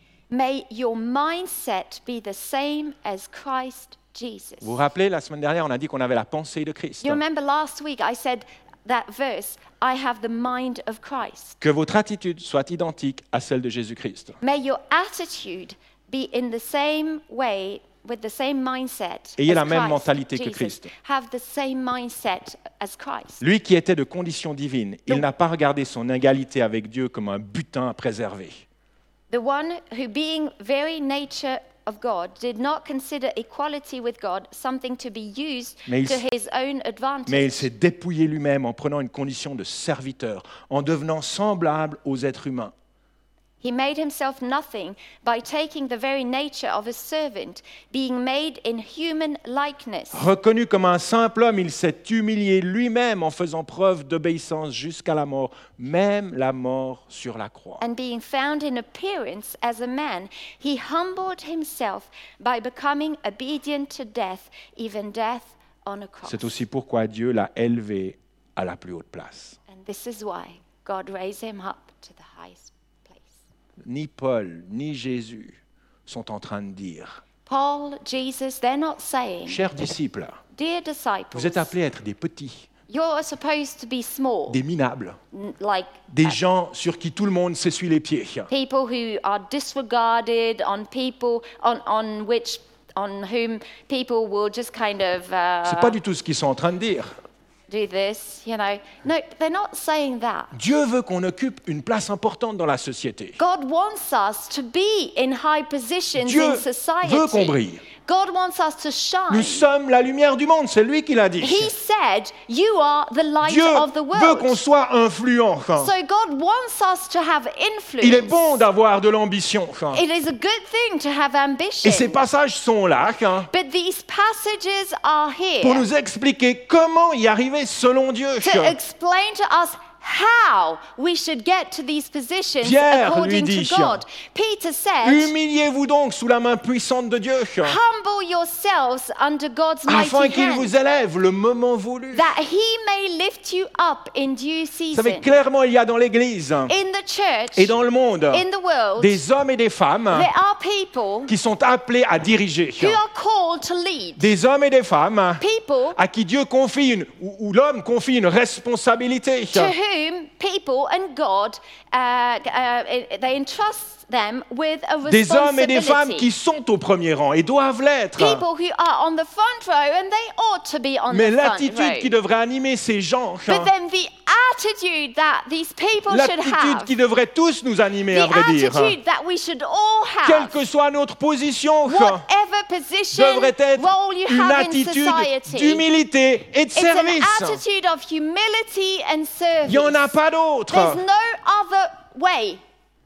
[SPEAKER 2] may your mindset be the same as Christ Jesus.
[SPEAKER 1] Vous vous rappelez, la semaine dernière, on a dit qu'on avait la pensée de Christ.
[SPEAKER 2] You remember last week I said that verse, I have the mind of Christ.
[SPEAKER 1] Que votre attitude soit identique à celle de Jésus-Christ.
[SPEAKER 2] May your attitude be in the same way, with the same mindset
[SPEAKER 1] Ayez
[SPEAKER 2] as
[SPEAKER 1] la même
[SPEAKER 2] Christ,
[SPEAKER 1] mentalité que
[SPEAKER 2] Jesus.
[SPEAKER 1] Christ.
[SPEAKER 2] Have the same mindset as Christ.
[SPEAKER 1] Lui qui était de condition divine, il n'a pas regardé son égalité avec Dieu comme un butin à préserver.
[SPEAKER 2] The one who, being very nature of God, did not consider equality with God something to be used
[SPEAKER 1] Mais il
[SPEAKER 2] to
[SPEAKER 1] s-
[SPEAKER 2] his own advantage.
[SPEAKER 1] Mais il s'est dépouillé lui-même en prenant une condition de serviteur, en devenant semblable aux êtres humains.
[SPEAKER 2] He made himself nothing by taking the very nature of a servant, being made in human likeness.
[SPEAKER 1] Reconnu comme un simple homme, il s'est humilié lui-même en faisant preuve d'obéissance jusqu'à la mort, même la mort sur la croix.
[SPEAKER 2] And being found in appearance as a man, he humbled himself by becoming obedient to death, even death on a cross.
[SPEAKER 1] C'est aussi pourquoi Dieu l'a élevé à la plus haute place.
[SPEAKER 2] And this is why God raised him up to the highest place.
[SPEAKER 1] Ni Paul, ni Jésus sont en train de dire,
[SPEAKER 2] Paul, Jesus, they're not saying,
[SPEAKER 1] chers disciples,
[SPEAKER 2] dear disciples,
[SPEAKER 1] vous êtes appelés à être des petits,
[SPEAKER 2] you're supposed to be small,
[SPEAKER 1] des minables,
[SPEAKER 2] n- like
[SPEAKER 1] des gens sur qui tout le monde s'essuie les pieds.
[SPEAKER 2] people who are disregarded, on people on, on which on whom people will just kind of
[SPEAKER 1] C'est
[SPEAKER 2] uh,
[SPEAKER 1] pas du tout ce qu'ils sont en train de dire.
[SPEAKER 2] do this, you know. No, they're not saying that.
[SPEAKER 1] Dieu veut qu'on occupe une place importante dans la société.
[SPEAKER 2] God wants us to be in high positions
[SPEAKER 1] Dieu
[SPEAKER 2] in society.
[SPEAKER 1] veut qu'on brille.
[SPEAKER 2] God wants us to shine.
[SPEAKER 1] Nous sommes la lumière du monde, c'est lui qui l'a dit.
[SPEAKER 2] He said, you are the light
[SPEAKER 1] Dieu
[SPEAKER 2] of the
[SPEAKER 1] veut
[SPEAKER 2] world.
[SPEAKER 1] qu'on soit influent.
[SPEAKER 2] So God wants us to have influence.
[SPEAKER 1] Il est bon d'avoir de l'ambition.
[SPEAKER 2] It is a good thing to have ambition.
[SPEAKER 1] Et ces passages sont là
[SPEAKER 2] But these passages are here
[SPEAKER 1] pour nous expliquer comment y arriver selon Dieu.
[SPEAKER 2] to explain to us how we should get to these positions
[SPEAKER 1] Pierre
[SPEAKER 2] according
[SPEAKER 1] lui dit,
[SPEAKER 2] to God. Peter said,
[SPEAKER 1] Humiliez-vous donc sous la main puissante de Dieu,
[SPEAKER 2] humble yourselves under God's
[SPEAKER 1] afin
[SPEAKER 2] mighty
[SPEAKER 1] qu'il
[SPEAKER 2] hand,
[SPEAKER 1] vous élève le moment voulu.
[SPEAKER 2] that he may lift you up in due
[SPEAKER 1] Vous savez,
[SPEAKER 2] season.
[SPEAKER 1] clairement, il y a dans l'Église
[SPEAKER 2] In the church,
[SPEAKER 1] et dans le monde
[SPEAKER 2] in the world,
[SPEAKER 1] des hommes et des femmes
[SPEAKER 2] there are people
[SPEAKER 1] qui sont appelés à diriger.
[SPEAKER 2] who are called to lead.
[SPEAKER 1] Des hommes et des femmes
[SPEAKER 2] People
[SPEAKER 1] à qui Dieu confie une, ou, ou l'homme confie une responsabilité.
[SPEAKER 2] to whom people and God, uh, uh, they entrust them with a
[SPEAKER 1] Des hommes et des femmes
[SPEAKER 2] responsibility.
[SPEAKER 1] qui sont au premier rang et doivent l'être.
[SPEAKER 2] People who are on the front row and they ought to be on
[SPEAKER 1] Mais
[SPEAKER 2] the front
[SPEAKER 1] l'attitude qui
[SPEAKER 2] row.
[SPEAKER 1] devrait animer ces gens,
[SPEAKER 2] But then the attitude that these people should
[SPEAKER 1] l'attitude
[SPEAKER 2] have,
[SPEAKER 1] qui devrait tous nous animer, à
[SPEAKER 2] the
[SPEAKER 1] vrai dire,
[SPEAKER 2] attitude that we should all
[SPEAKER 1] quelle
[SPEAKER 2] have,
[SPEAKER 1] que soit notre position,
[SPEAKER 2] whatever position,
[SPEAKER 1] devrait être
[SPEAKER 2] role you
[SPEAKER 1] une
[SPEAKER 2] have in
[SPEAKER 1] attitude
[SPEAKER 2] society,
[SPEAKER 1] d'humilité et de
[SPEAKER 2] it's an
[SPEAKER 1] service.
[SPEAKER 2] attitude of humility and service.
[SPEAKER 1] Il n'y en a pas d'autre.
[SPEAKER 2] There's no other way.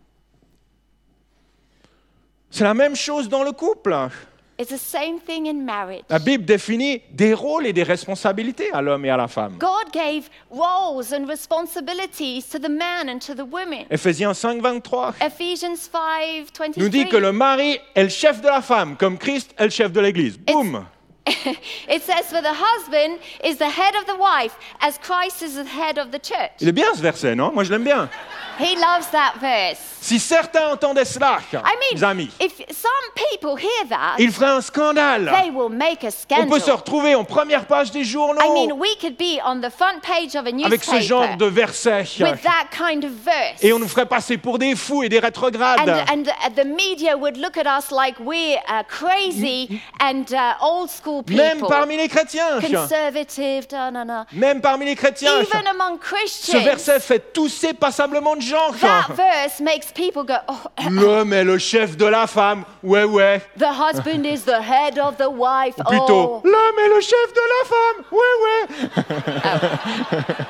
[SPEAKER 1] C'est la même chose dans le couple.
[SPEAKER 2] It's the same thing in marriage.
[SPEAKER 1] La Bible définit des rôles et des responsabilités à l'homme et à la femme.
[SPEAKER 2] God gave roles and responsibilities to the man and to the women.
[SPEAKER 1] Éphésiens cinq, vingt-trois
[SPEAKER 2] Ephesians five twenty-three.
[SPEAKER 1] nous dit que le mari est le chef de la femme, comme Christ est le chef de l'Église. Boum!
[SPEAKER 2] It says, for the husband is the head of the wife, as Christ is the head of the church.
[SPEAKER 1] Il est bien ce verset, non? Moi je l'aime bien.
[SPEAKER 2] He loves that verse.
[SPEAKER 1] Si certains entendaient cela,
[SPEAKER 2] I
[SPEAKER 1] mes
[SPEAKER 2] mean,
[SPEAKER 1] amis,
[SPEAKER 2] if some people hear that,
[SPEAKER 1] ils feraient un scandale.
[SPEAKER 2] they will make a
[SPEAKER 1] On
[SPEAKER 2] scandal.
[SPEAKER 1] peut se retrouver en première page des journaux
[SPEAKER 2] I mean, we could be on the front page of a
[SPEAKER 1] avec ce genre
[SPEAKER 2] newspaper
[SPEAKER 1] de versets.
[SPEAKER 2] with that kind of verse.
[SPEAKER 1] Et on nous ferait passer pour des fous et des rétrogrades.
[SPEAKER 2] And, and uh, the media would look at us like we're uh, crazy and uh, old school
[SPEAKER 1] Même
[SPEAKER 2] people.
[SPEAKER 1] parmi les chrétiens.
[SPEAKER 2] Conservative, da, na, na.
[SPEAKER 1] Même parmi les chrétiens.
[SPEAKER 2] Even among
[SPEAKER 1] Ce
[SPEAKER 2] Christians,
[SPEAKER 1] verset fait tousser passablement de gens.
[SPEAKER 2] that verse makes people go, oh,
[SPEAKER 1] L'homme est le chef de la femme. Ouais, ouais.
[SPEAKER 2] the husband is the head of the wife.
[SPEAKER 1] Ou plutôt,
[SPEAKER 2] Oh.
[SPEAKER 1] l'homme est le chef de la femme. Ouais, ouais.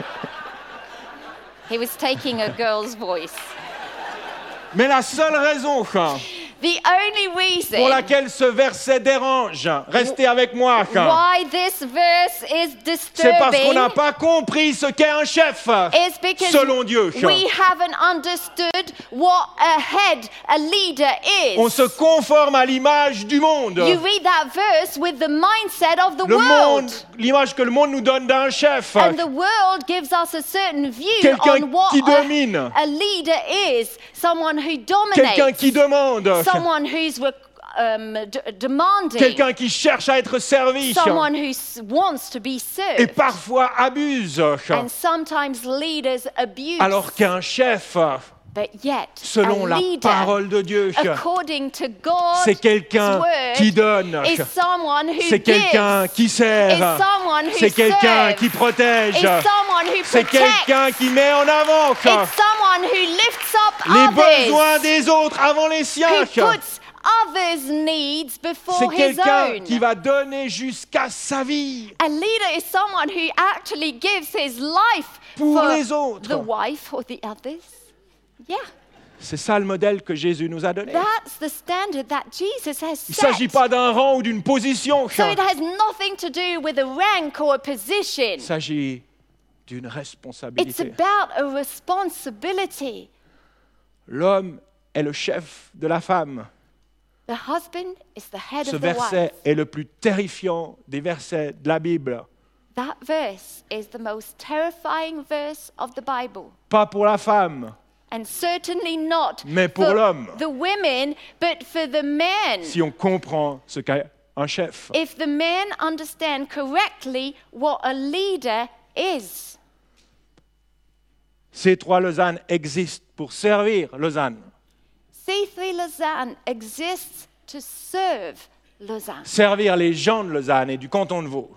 [SPEAKER 2] He was taking a girl's voice.
[SPEAKER 1] Mais la seule raison
[SPEAKER 2] The only reason
[SPEAKER 1] pour laquelle ce verset dérange, restez avec moi,
[SPEAKER 2] why this verse is
[SPEAKER 1] c'est parce qu'on
[SPEAKER 2] disturbing
[SPEAKER 1] n'a pas compris ce qu'est un chef,
[SPEAKER 2] is because
[SPEAKER 1] selon Dieu.
[SPEAKER 2] we haven't understood what a head, a leader
[SPEAKER 1] On
[SPEAKER 2] is.
[SPEAKER 1] se conforme à l'image du monde.
[SPEAKER 2] You read that verse with the mindset of the
[SPEAKER 1] Le
[SPEAKER 2] world.
[SPEAKER 1] monde, l'image que le monde nous donne d'un chef.
[SPEAKER 2] And the world gives us a certain view
[SPEAKER 1] Quelqu'un
[SPEAKER 2] on what
[SPEAKER 1] qui
[SPEAKER 2] a,
[SPEAKER 1] domine.
[SPEAKER 2] a leader is. Someone who dominates.
[SPEAKER 1] Quelqu'un qui demande.
[SPEAKER 2] Someone who's re- um, d- demanding.
[SPEAKER 1] Quelqu'un qui cherche à être servi.
[SPEAKER 2] Someone who s- wants to be
[SPEAKER 1] Et
[SPEAKER 2] served.
[SPEAKER 1] parfois abuse.
[SPEAKER 2] And sometimes leaders abuse.
[SPEAKER 1] Alors qu'un chef,
[SPEAKER 2] But yet,
[SPEAKER 1] selon
[SPEAKER 2] a
[SPEAKER 1] la
[SPEAKER 2] leader,
[SPEAKER 1] parole de Dieu,
[SPEAKER 2] according to God's
[SPEAKER 1] c'est quelqu'un
[SPEAKER 2] word,
[SPEAKER 1] qui donne.
[SPEAKER 2] is someone who
[SPEAKER 1] C'est quelqu'un
[SPEAKER 2] gives,
[SPEAKER 1] qui sert.
[SPEAKER 2] is someone who
[SPEAKER 1] C'est quelqu'un
[SPEAKER 2] serves,
[SPEAKER 1] qui protège.
[SPEAKER 2] is someone who
[SPEAKER 1] C'est
[SPEAKER 2] protects,
[SPEAKER 1] quelqu'un qui met en avant
[SPEAKER 2] it's someone who lifts up
[SPEAKER 1] les
[SPEAKER 2] others,
[SPEAKER 1] besoins des autres avant les siens.
[SPEAKER 2] who puts others' needs before
[SPEAKER 1] C'est
[SPEAKER 2] his
[SPEAKER 1] quelqu'un
[SPEAKER 2] own.
[SPEAKER 1] qui va donner jusqu'à sa vie
[SPEAKER 2] A leader is someone who actually gives his life
[SPEAKER 1] pour
[SPEAKER 2] for
[SPEAKER 1] les autres.
[SPEAKER 2] the wife or the others. Yeah,
[SPEAKER 1] C'est ça le modèle que Jésus nous a donné.
[SPEAKER 2] that's the standard that Jesus has
[SPEAKER 1] Il ne
[SPEAKER 2] set.
[SPEAKER 1] s'agit pas d'un rang ou d'une position.
[SPEAKER 2] So it has nothing to do with a rank or a position.
[SPEAKER 1] Il s'agit d'une
[SPEAKER 2] It's
[SPEAKER 1] responsabilité.
[SPEAKER 2] about a responsibility.
[SPEAKER 1] L'homme est le chef de la femme.
[SPEAKER 2] The husband is the head
[SPEAKER 1] Ce
[SPEAKER 2] of the wife.
[SPEAKER 1] verset est le plus terrifiant des versets de la Bible.
[SPEAKER 2] That verse is the most terrifying verse of the Bible.
[SPEAKER 1] Pas pour la femme,
[SPEAKER 2] And certainly not
[SPEAKER 1] Mais pour
[SPEAKER 2] for
[SPEAKER 1] l'homme.
[SPEAKER 2] the women, but for the men.
[SPEAKER 1] si on comprend ce qu'est un chef.
[SPEAKER 2] If the men understand correctly what a leader is.
[SPEAKER 1] C trois Lausanne existe pour servir Lausanne.
[SPEAKER 2] C three Lausanne exists to serve Lausanne,
[SPEAKER 1] Servir les gens de Lausanne et du canton de Vaud.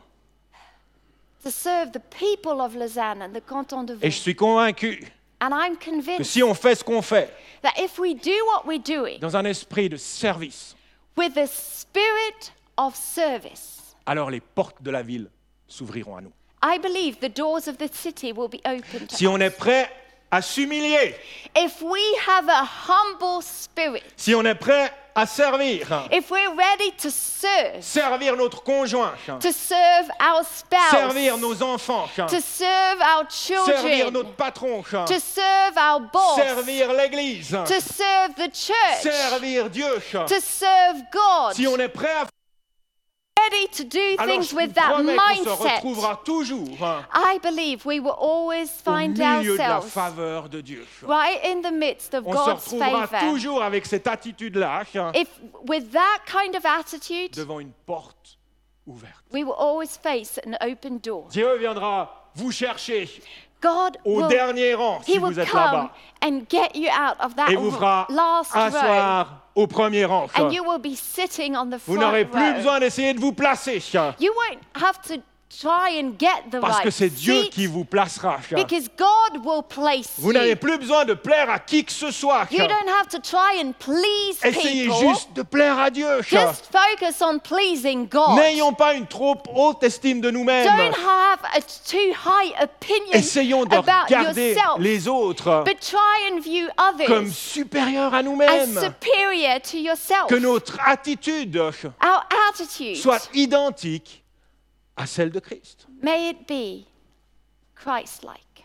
[SPEAKER 2] to serve the people of Lausanne and the canton de
[SPEAKER 1] Et je
[SPEAKER 2] Vaud.
[SPEAKER 1] suis convaincu
[SPEAKER 2] And I'm
[SPEAKER 1] que
[SPEAKER 2] convinced
[SPEAKER 1] si on fait ce qu'on fait
[SPEAKER 2] that if we do what we're doing
[SPEAKER 1] dans un esprit de service,
[SPEAKER 2] with a spirit of service,
[SPEAKER 1] alors les portes de la ville s'ouvriront à nous.
[SPEAKER 2] I believe the doors of the city will be open to
[SPEAKER 1] Si on
[SPEAKER 2] us.
[SPEAKER 1] est prêt à s'humilier,
[SPEAKER 2] If we have a humble spirit,
[SPEAKER 1] si on est prêt à servir,
[SPEAKER 2] if we're ready to serve,
[SPEAKER 1] servir notre conjoint,
[SPEAKER 2] to serve our spouse,
[SPEAKER 1] servir nos enfants,
[SPEAKER 2] to serve our
[SPEAKER 1] servir
[SPEAKER 2] children,
[SPEAKER 1] notre patron,
[SPEAKER 2] to serve our boss,
[SPEAKER 1] servir l'Église,
[SPEAKER 2] to serve the church,
[SPEAKER 1] servir Dieu.
[SPEAKER 2] to serve God,
[SPEAKER 1] Si on est prêt à
[SPEAKER 2] ready to do
[SPEAKER 1] alors
[SPEAKER 2] things
[SPEAKER 1] je vous
[SPEAKER 2] with that
[SPEAKER 1] promets qu'on se
[SPEAKER 2] mindset,
[SPEAKER 1] retrouvera toujours
[SPEAKER 2] I believe we will always
[SPEAKER 1] au
[SPEAKER 2] find
[SPEAKER 1] milieu de la
[SPEAKER 2] ourselves
[SPEAKER 1] faveur de Dieu.
[SPEAKER 2] right in the midst of
[SPEAKER 1] On se
[SPEAKER 2] God's
[SPEAKER 1] retrouvera
[SPEAKER 2] favor.
[SPEAKER 1] toujours avec cette attitude-là
[SPEAKER 2] If with that kind of attitude,
[SPEAKER 1] devant une porte ouverte.
[SPEAKER 2] we will always face an open door.
[SPEAKER 1] Dieu viendra vous chercher
[SPEAKER 2] God
[SPEAKER 1] au
[SPEAKER 2] will,
[SPEAKER 1] dernier rang si
[SPEAKER 2] He will
[SPEAKER 1] vous êtes
[SPEAKER 2] come
[SPEAKER 1] là-bas
[SPEAKER 2] and get you out of that
[SPEAKER 1] et vous fera
[SPEAKER 2] last row,
[SPEAKER 1] asseoir au premier rang.
[SPEAKER 2] and you will be sitting on the
[SPEAKER 1] Vous
[SPEAKER 2] front
[SPEAKER 1] n'aurez plus
[SPEAKER 2] row.
[SPEAKER 1] besoin d'essayer de vous placer
[SPEAKER 2] You won't have to try and get the
[SPEAKER 1] parce
[SPEAKER 2] right
[SPEAKER 1] que c'est Dieu
[SPEAKER 2] seat
[SPEAKER 1] qui vous placera.
[SPEAKER 2] because God will place
[SPEAKER 1] Vous n'avez
[SPEAKER 2] you.
[SPEAKER 1] plus besoin de plaire à qui que ce soit.
[SPEAKER 2] You don't have to try and please
[SPEAKER 1] Essayez
[SPEAKER 2] people.
[SPEAKER 1] juste de plaire à Dieu.
[SPEAKER 2] Just focus on pleasing God.
[SPEAKER 1] N'ayons pas une trop haute estime de nous-mêmes.
[SPEAKER 2] Don't have a too high opinion
[SPEAKER 1] Essayons de
[SPEAKER 2] about
[SPEAKER 1] regarder
[SPEAKER 2] yourself,
[SPEAKER 1] les autres
[SPEAKER 2] but try and view others
[SPEAKER 1] comme supérieurs à
[SPEAKER 2] as
[SPEAKER 1] nous-mêmes.
[SPEAKER 2] superior to yourself.
[SPEAKER 1] Que notre attitude
[SPEAKER 2] Our attitude,
[SPEAKER 1] soit identique à celle de Christ.
[SPEAKER 2] may it be Christ-like.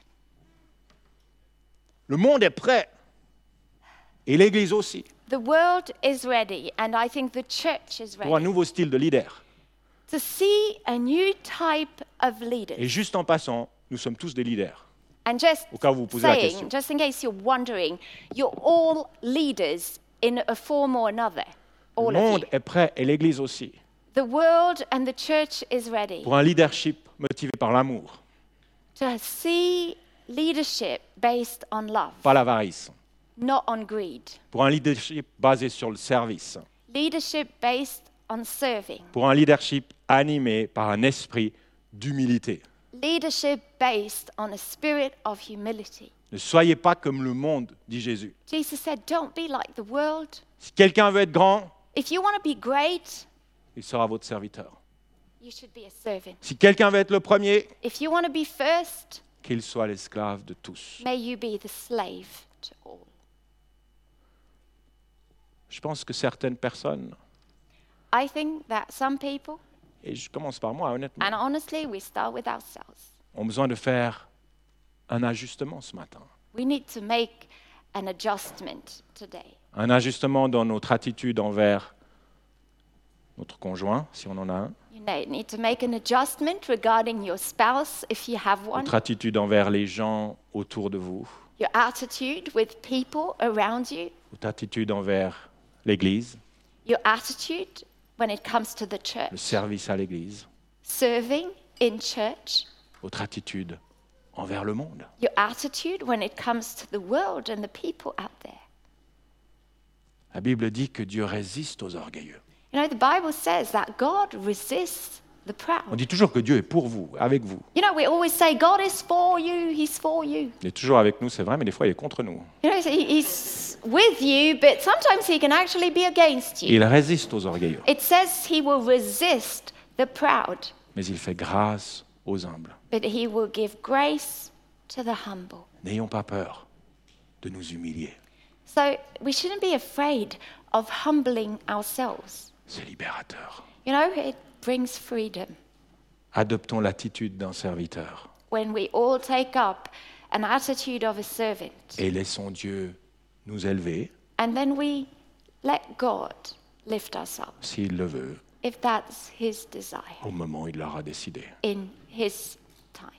[SPEAKER 1] Le monde est prêt et l'Église aussi
[SPEAKER 2] The world is ready, and I think the church is
[SPEAKER 1] pour un
[SPEAKER 2] ready
[SPEAKER 1] nouveau style de leader.
[SPEAKER 2] to see a new type of leaders.
[SPEAKER 1] Et juste en passant, nous sommes tous des leaders.
[SPEAKER 2] And just
[SPEAKER 1] Au cas où vous posez la
[SPEAKER 2] saying,
[SPEAKER 1] question.
[SPEAKER 2] just in case you're wondering, you're all leaders in a form or another.
[SPEAKER 1] Le
[SPEAKER 2] All of
[SPEAKER 1] monde
[SPEAKER 2] you.
[SPEAKER 1] est prêt et l'Église aussi
[SPEAKER 2] The world and the church is ready
[SPEAKER 1] pour un leadership motivé par l'amour,
[SPEAKER 2] to see leadership based on love,
[SPEAKER 1] pas l'avarice.
[SPEAKER 2] not on greed.
[SPEAKER 1] Pour un leadership basé sur le service.
[SPEAKER 2] Leadership based on serving.
[SPEAKER 1] Pour un leadership animé par un esprit d'humilité.
[SPEAKER 2] Leadership based on a spirit of humility.
[SPEAKER 1] Ne soyez pas comme le monde, dit Jésus.
[SPEAKER 2] Jesus said, don't be like the world.
[SPEAKER 1] Si quelqu'un veut être grand,
[SPEAKER 2] If you want to be great,
[SPEAKER 1] il sera votre serviteur.
[SPEAKER 2] you should be a servant.
[SPEAKER 1] Si quelqu'un veut être le premier,
[SPEAKER 2] If you want to be first,
[SPEAKER 1] qu'il soit l'esclave de tous.
[SPEAKER 2] may you be the slave to all.
[SPEAKER 1] Je pense que certaines personnes,
[SPEAKER 2] I think that some people,
[SPEAKER 1] et je commence par moi honnêtement,
[SPEAKER 2] and honestly, we start with ourselves.
[SPEAKER 1] ont besoin de faire un ajustement ce matin.
[SPEAKER 2] We need to make an adjustment today.
[SPEAKER 1] Un ajustement dans notre attitude envers notre conjoint, si on en a un,
[SPEAKER 2] You know, need to make an adjustment regarding your spouse if you have one,
[SPEAKER 1] notre attitude envers les gens autour de vous,
[SPEAKER 2] your attitude with people around you,
[SPEAKER 1] votre attitude envers l'Église,
[SPEAKER 2] your attitude when it comes to the
[SPEAKER 1] le
[SPEAKER 2] church,
[SPEAKER 1] service à l'Église,
[SPEAKER 2] serving in church,
[SPEAKER 1] votre attitude envers le monde.
[SPEAKER 2] your attitude when it comes to the world and the people out there.
[SPEAKER 1] La Bible dit que Dieu résiste aux orgueilleux.
[SPEAKER 2] You know, the Bible says that God resists the
[SPEAKER 1] On
[SPEAKER 2] proud.
[SPEAKER 1] dit toujours que Dieu est pour vous, avec vous.
[SPEAKER 2] You know, we always say God is for you, He's for you.
[SPEAKER 1] Il est toujours avec nous, c'est vrai, mais des fois il est contre nous.
[SPEAKER 2] You know, so he- He's with you, but sometimes He can actually be against you.
[SPEAKER 1] Il résiste aux orgueilleux,
[SPEAKER 2] It says He will resist the proud,
[SPEAKER 1] mais il fait grâce aux humbles.
[SPEAKER 2] but He will give grace to the humble.
[SPEAKER 1] N'ayons pas peur de nous humilier.
[SPEAKER 2] So we shouldn't be afraid of humbling ourselves.
[SPEAKER 1] C'est libérateur.
[SPEAKER 2] You know, it brings freedom
[SPEAKER 1] Adoptons l'attitude d'un serviteur
[SPEAKER 2] when we all take up an attitude of a servant.
[SPEAKER 1] et laissons Dieu nous élever,
[SPEAKER 2] And then we let God lift us up,
[SPEAKER 1] s'il le veut,
[SPEAKER 2] if that's His desire,
[SPEAKER 1] au moment où il l'aura décidé.
[SPEAKER 2] in His time.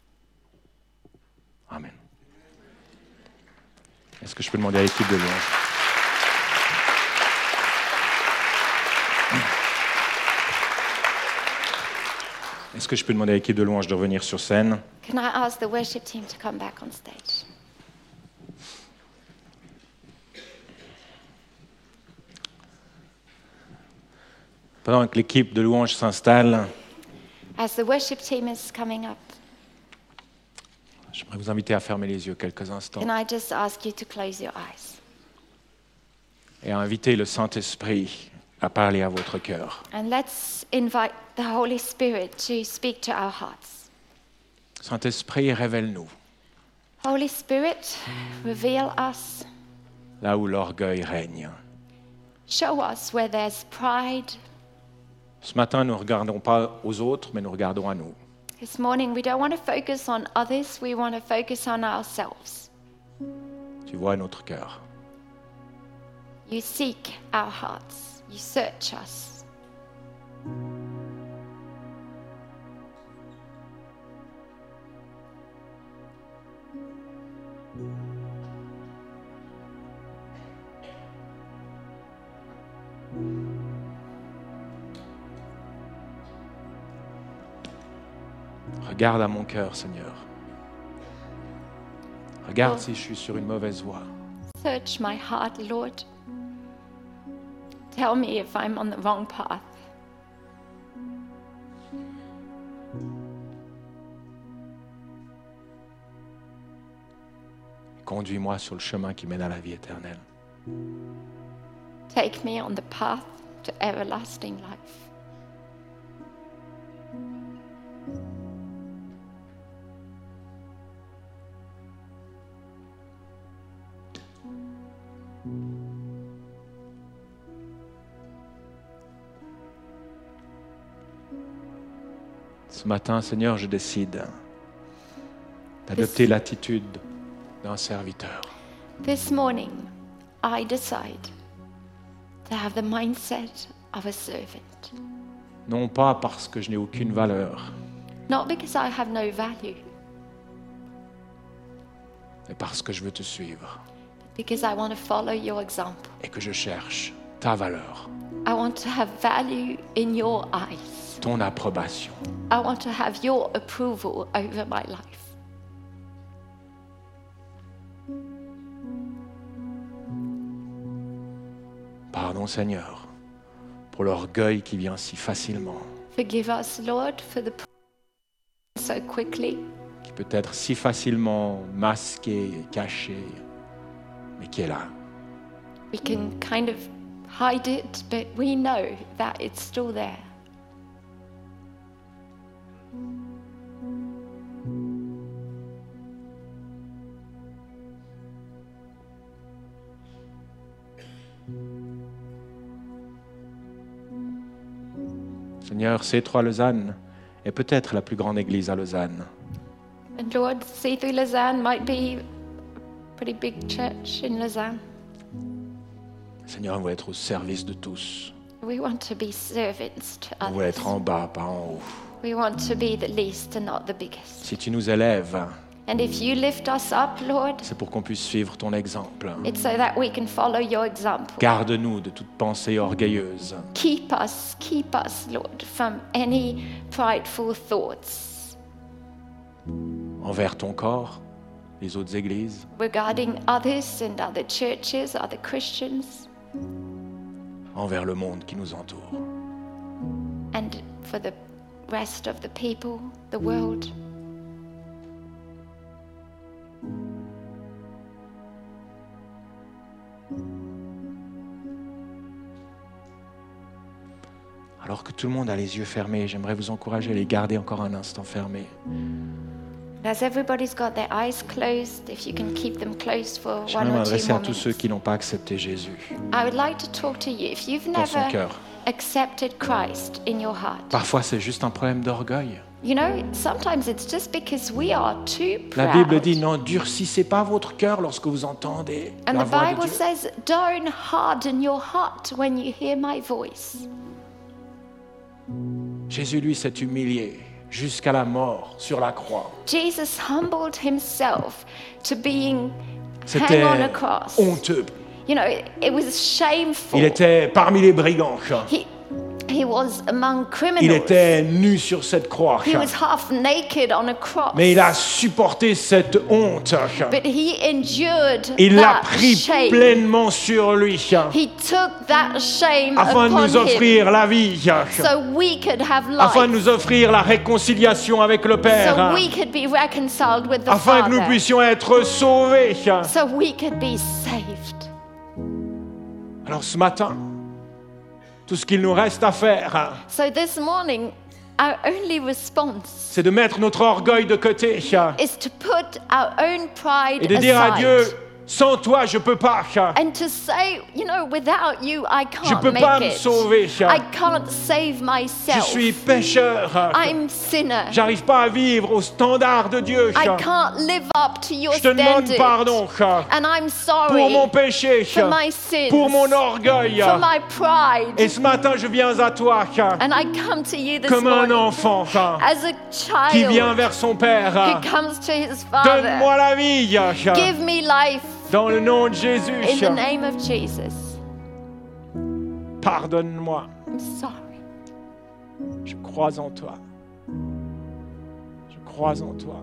[SPEAKER 1] Amen. Est-ce que je peux demander à l'équipe de louange? Est-ce que je peux demander à l'équipe de louange de revenir sur scène?
[SPEAKER 2] Can I ask the worship team to come back on stage?
[SPEAKER 1] Pendant que l'équipe de louange s'installe,
[SPEAKER 2] As the worship team is coming up,
[SPEAKER 1] j'aimerais vous inviter à fermer les yeux quelques instants
[SPEAKER 2] can I just ask you to close your eyes
[SPEAKER 1] et à inviter le Saint-Esprit à parler à votre cœur.
[SPEAKER 2] and let's invite the Holy Spirit to speak to our hearts.
[SPEAKER 1] Saint-Esprit, révèle-nous
[SPEAKER 2] Holy Spirit, reveal us.
[SPEAKER 1] là où l'orgueil règne.
[SPEAKER 2] Show us where there's pride.
[SPEAKER 1] Ce matin, nous ne regardons pas aux autres, mais nous regardons à nous.
[SPEAKER 2] This morning, we don't want to focus on others, we want to focus on ourselves.
[SPEAKER 1] Tu vois notre cœur.
[SPEAKER 2] You seek our hearts, you search us.
[SPEAKER 1] Regarde à mon cœur, Seigneur. Regarde
[SPEAKER 2] Oh.
[SPEAKER 1] si je suis sur une mauvaise voie.
[SPEAKER 2] Search my heart, Lord. Tell me if I'm on the wrong path.
[SPEAKER 1] Conduis-moi sur le chemin qui mène à la vie éternelle.
[SPEAKER 2] Take me on the path to everlasting life.
[SPEAKER 1] Ce matin, Seigneur, je décide d'adopter l'attitude d'un serviteur.
[SPEAKER 2] This morning, I decide to have the mindset of a servant.
[SPEAKER 1] Non pas parce que je n'ai aucune valeur,
[SPEAKER 2] not because I have no value,
[SPEAKER 1] mais parce que je veux te suivre
[SPEAKER 2] because I want to follow your example.
[SPEAKER 1] et que je cherche ta valeur,
[SPEAKER 2] I want to have value in your eyes.
[SPEAKER 1] ton approbation.
[SPEAKER 2] I want to have your approval over my life.
[SPEAKER 1] Pardon Seigneur pour l'orgueil qui vient si facilement,
[SPEAKER 2] Forgive us, Lord, for the pride so quickly,
[SPEAKER 1] qui peut être si facilement masqué, caché, mais qui est là.
[SPEAKER 2] we can kind of hide it, but we know that it's still there.
[SPEAKER 1] Seigneur, C trois Lausanne est peut-être la plus grande église à Lausanne.
[SPEAKER 2] And Lord, C three Lausanne might be a pretty big church in Lausanne.
[SPEAKER 1] Seigneur, on veut être au service de tous.
[SPEAKER 2] We want to be servants to
[SPEAKER 1] On veut
[SPEAKER 2] others.
[SPEAKER 1] être en bas, pas en haut.
[SPEAKER 2] We want to be the least and not the biggest.
[SPEAKER 1] Si tu nous élèves,
[SPEAKER 2] And if you lift us up, Lord,
[SPEAKER 1] c'est pour qu'on puisse suivre ton exemple.
[SPEAKER 2] it's so that we can follow your example.
[SPEAKER 1] Garde-nous de toute pensée orgueilleuse.
[SPEAKER 2] Keep us, keep us, Lord, from any prideful thoughts
[SPEAKER 1] Envers ton corps, les autres églises,
[SPEAKER 2] regarding others and other churches, other Christians,
[SPEAKER 1] envers le monde qui nous entoure.
[SPEAKER 2] and for the rest of the people, the world.
[SPEAKER 1] Alors que tout le monde a les yeux fermés, j'aimerais vous encourager à les garder encore un instant fermés.
[SPEAKER 2] As everybody's got their eyes closed, if you can keep them closed for one
[SPEAKER 1] J'aimerais
[SPEAKER 2] or two
[SPEAKER 1] m'adresser à
[SPEAKER 2] more
[SPEAKER 1] tous ceux
[SPEAKER 2] minutes.
[SPEAKER 1] qui n'ont pas accepté Jésus
[SPEAKER 2] I would like to talk to you. If you've
[SPEAKER 1] dans son
[SPEAKER 2] never
[SPEAKER 1] cœur.
[SPEAKER 2] accepted Christ in your heart,
[SPEAKER 1] Parfois, c'est juste un problème d'orgueil.
[SPEAKER 2] you know, sometimes it's just because we are too
[SPEAKER 1] La
[SPEAKER 2] proud.
[SPEAKER 1] Bible dit, n'endurcissez pas votre cœur lorsque vous entendez
[SPEAKER 2] And
[SPEAKER 1] la
[SPEAKER 2] the
[SPEAKER 1] voix de
[SPEAKER 2] Bible
[SPEAKER 1] Dieu.
[SPEAKER 2] says, don't harden your heart when you hear my voice.
[SPEAKER 1] Jésus, lui, s'est humilié jusqu'à la mort sur la croix.
[SPEAKER 2] Jesus humbled himself to being
[SPEAKER 1] C'était
[SPEAKER 2] hang on a cross.
[SPEAKER 1] honteux.
[SPEAKER 2] You know, it, it was shameful.
[SPEAKER 1] Il était parmi les brigands.
[SPEAKER 2] He, he was among
[SPEAKER 1] Il
[SPEAKER 2] criminals.
[SPEAKER 1] était nu sur cette croix.
[SPEAKER 2] He was half naked on a cross.
[SPEAKER 1] Mais il a supporté cette honte.
[SPEAKER 2] But he endured
[SPEAKER 1] Il l'a
[SPEAKER 2] that
[SPEAKER 1] pris
[SPEAKER 2] shame.
[SPEAKER 1] pleinement sur lui
[SPEAKER 2] He took that shame
[SPEAKER 1] afin de
[SPEAKER 2] upon
[SPEAKER 1] nous offrir la vie,
[SPEAKER 2] him so we could have
[SPEAKER 1] afin de
[SPEAKER 2] life,
[SPEAKER 1] nous offrir la réconciliation avec le
[SPEAKER 2] so
[SPEAKER 1] Père,
[SPEAKER 2] we could be reconciled with the
[SPEAKER 1] afin que nous
[SPEAKER 2] Father,
[SPEAKER 1] puissions être sauvés.
[SPEAKER 2] so we could be saved.
[SPEAKER 1] Alors ce matin, tout ce qu'il nous reste à faire,
[SPEAKER 2] So this morning, our only response
[SPEAKER 1] c'est de mettre notre orgueil de côté
[SPEAKER 2] is to put our own pride
[SPEAKER 1] et de dire à
[SPEAKER 2] aside
[SPEAKER 1] Dieu, sans toi, je peux pas.
[SPEAKER 2] and to say, you know, without you, I
[SPEAKER 1] Je
[SPEAKER 2] can't
[SPEAKER 1] peux
[SPEAKER 2] make
[SPEAKER 1] pas me
[SPEAKER 2] it.
[SPEAKER 1] sauver.
[SPEAKER 2] I can't save
[SPEAKER 1] Je
[SPEAKER 2] myself.
[SPEAKER 1] suis pécheur.
[SPEAKER 2] I'm sinner.
[SPEAKER 1] J'arrive pas à vivre au standard de Dieu.
[SPEAKER 2] I can't live up to your
[SPEAKER 1] Je te demande
[SPEAKER 2] standard.
[SPEAKER 1] pardon
[SPEAKER 2] And I'm
[SPEAKER 1] pour
[SPEAKER 2] sorry
[SPEAKER 1] mon péché,
[SPEAKER 2] for my sins,
[SPEAKER 1] pour mon orgueil.
[SPEAKER 2] for my pride.
[SPEAKER 1] Et ce matin, je viens à toi
[SPEAKER 2] And I come to you this
[SPEAKER 1] comme un
[SPEAKER 2] morning
[SPEAKER 1] enfant
[SPEAKER 2] as a
[SPEAKER 1] qui vient
[SPEAKER 2] child
[SPEAKER 1] vers son Père.
[SPEAKER 2] who comes to his Father.
[SPEAKER 1] Donne-moi la vie
[SPEAKER 2] Give me life
[SPEAKER 1] dans le nom de Jésus.
[SPEAKER 2] in the name of Jesus.
[SPEAKER 1] Pardonne-moi.
[SPEAKER 2] I'm sorry.
[SPEAKER 1] Je crois en toi. Je crois en toi.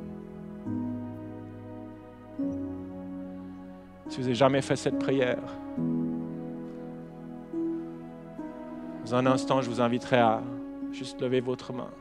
[SPEAKER 1] Si vous n'avez jamais fait cette prière, dans un instant, je vous inviterai à juste lever votre main.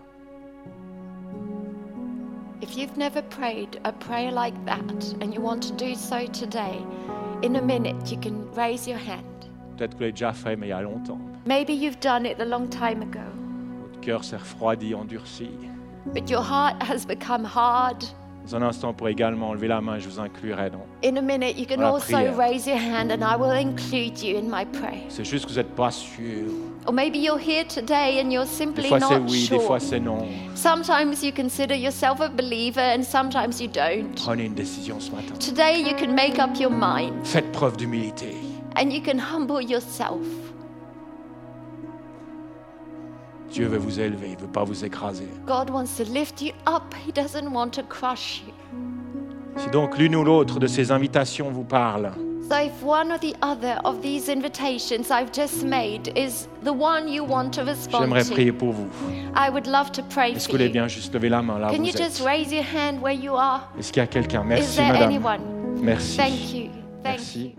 [SPEAKER 2] If you've never prayed a prayer like that and you want to do so today, in a minute you can raise your hand.
[SPEAKER 1] Peut-être que vous l'avez déjà fait, mais il y a longtemps.
[SPEAKER 2] Maybe you've done it a long time ago,
[SPEAKER 1] Votre cœur s'est refroidi, endurci.
[SPEAKER 2] but your heart has become hard.
[SPEAKER 1] Dans un instant, pour également lever la main, je vous inclurai. Donc,
[SPEAKER 2] In a minute you can
[SPEAKER 1] Dans la
[SPEAKER 2] also
[SPEAKER 1] prière.
[SPEAKER 2] raise your hand and I will include you in my prayer.
[SPEAKER 1] c'est juste que vous n'êtes pas sûr.
[SPEAKER 2] Or maybe you're here today and you're
[SPEAKER 1] Des
[SPEAKER 2] simply
[SPEAKER 1] fois c'est
[SPEAKER 2] not
[SPEAKER 1] oui,
[SPEAKER 2] sure.
[SPEAKER 1] des fois c'est non.
[SPEAKER 2] Sometimes you consider yourself a believer and sometimes you don't.
[SPEAKER 1] Prenez une décision ce matin.
[SPEAKER 2] Today you can make up your mind
[SPEAKER 1] Faites preuve d'humilité.
[SPEAKER 2] and you can humble yourself.
[SPEAKER 1] Dieu veut vous élever, il ne veut pas vous écraser.
[SPEAKER 2] God wants to lift you up. He doesn't want to crush you.
[SPEAKER 1] Si donc l'une ou l'autre de ces invitations vous parle,
[SPEAKER 2] So if one or the other of these invitations I've just made is the one you want to respond
[SPEAKER 1] j'aimerais
[SPEAKER 2] to,
[SPEAKER 1] prier pour vous.
[SPEAKER 2] I would love to pray
[SPEAKER 1] Est-ce que
[SPEAKER 2] for
[SPEAKER 1] vous voulez
[SPEAKER 2] you.
[SPEAKER 1] bien juste lever la main là où
[SPEAKER 2] Can you
[SPEAKER 1] vous
[SPEAKER 2] just
[SPEAKER 1] êtes?
[SPEAKER 2] raise your hand where you are?
[SPEAKER 1] Est-ce qu'il y a quelqu'un?
[SPEAKER 2] Is
[SPEAKER 1] Merci
[SPEAKER 2] there
[SPEAKER 1] madame.
[SPEAKER 2] anyone?
[SPEAKER 1] Merci.
[SPEAKER 2] Thank you. Thank
[SPEAKER 1] Merci.
[SPEAKER 2] you.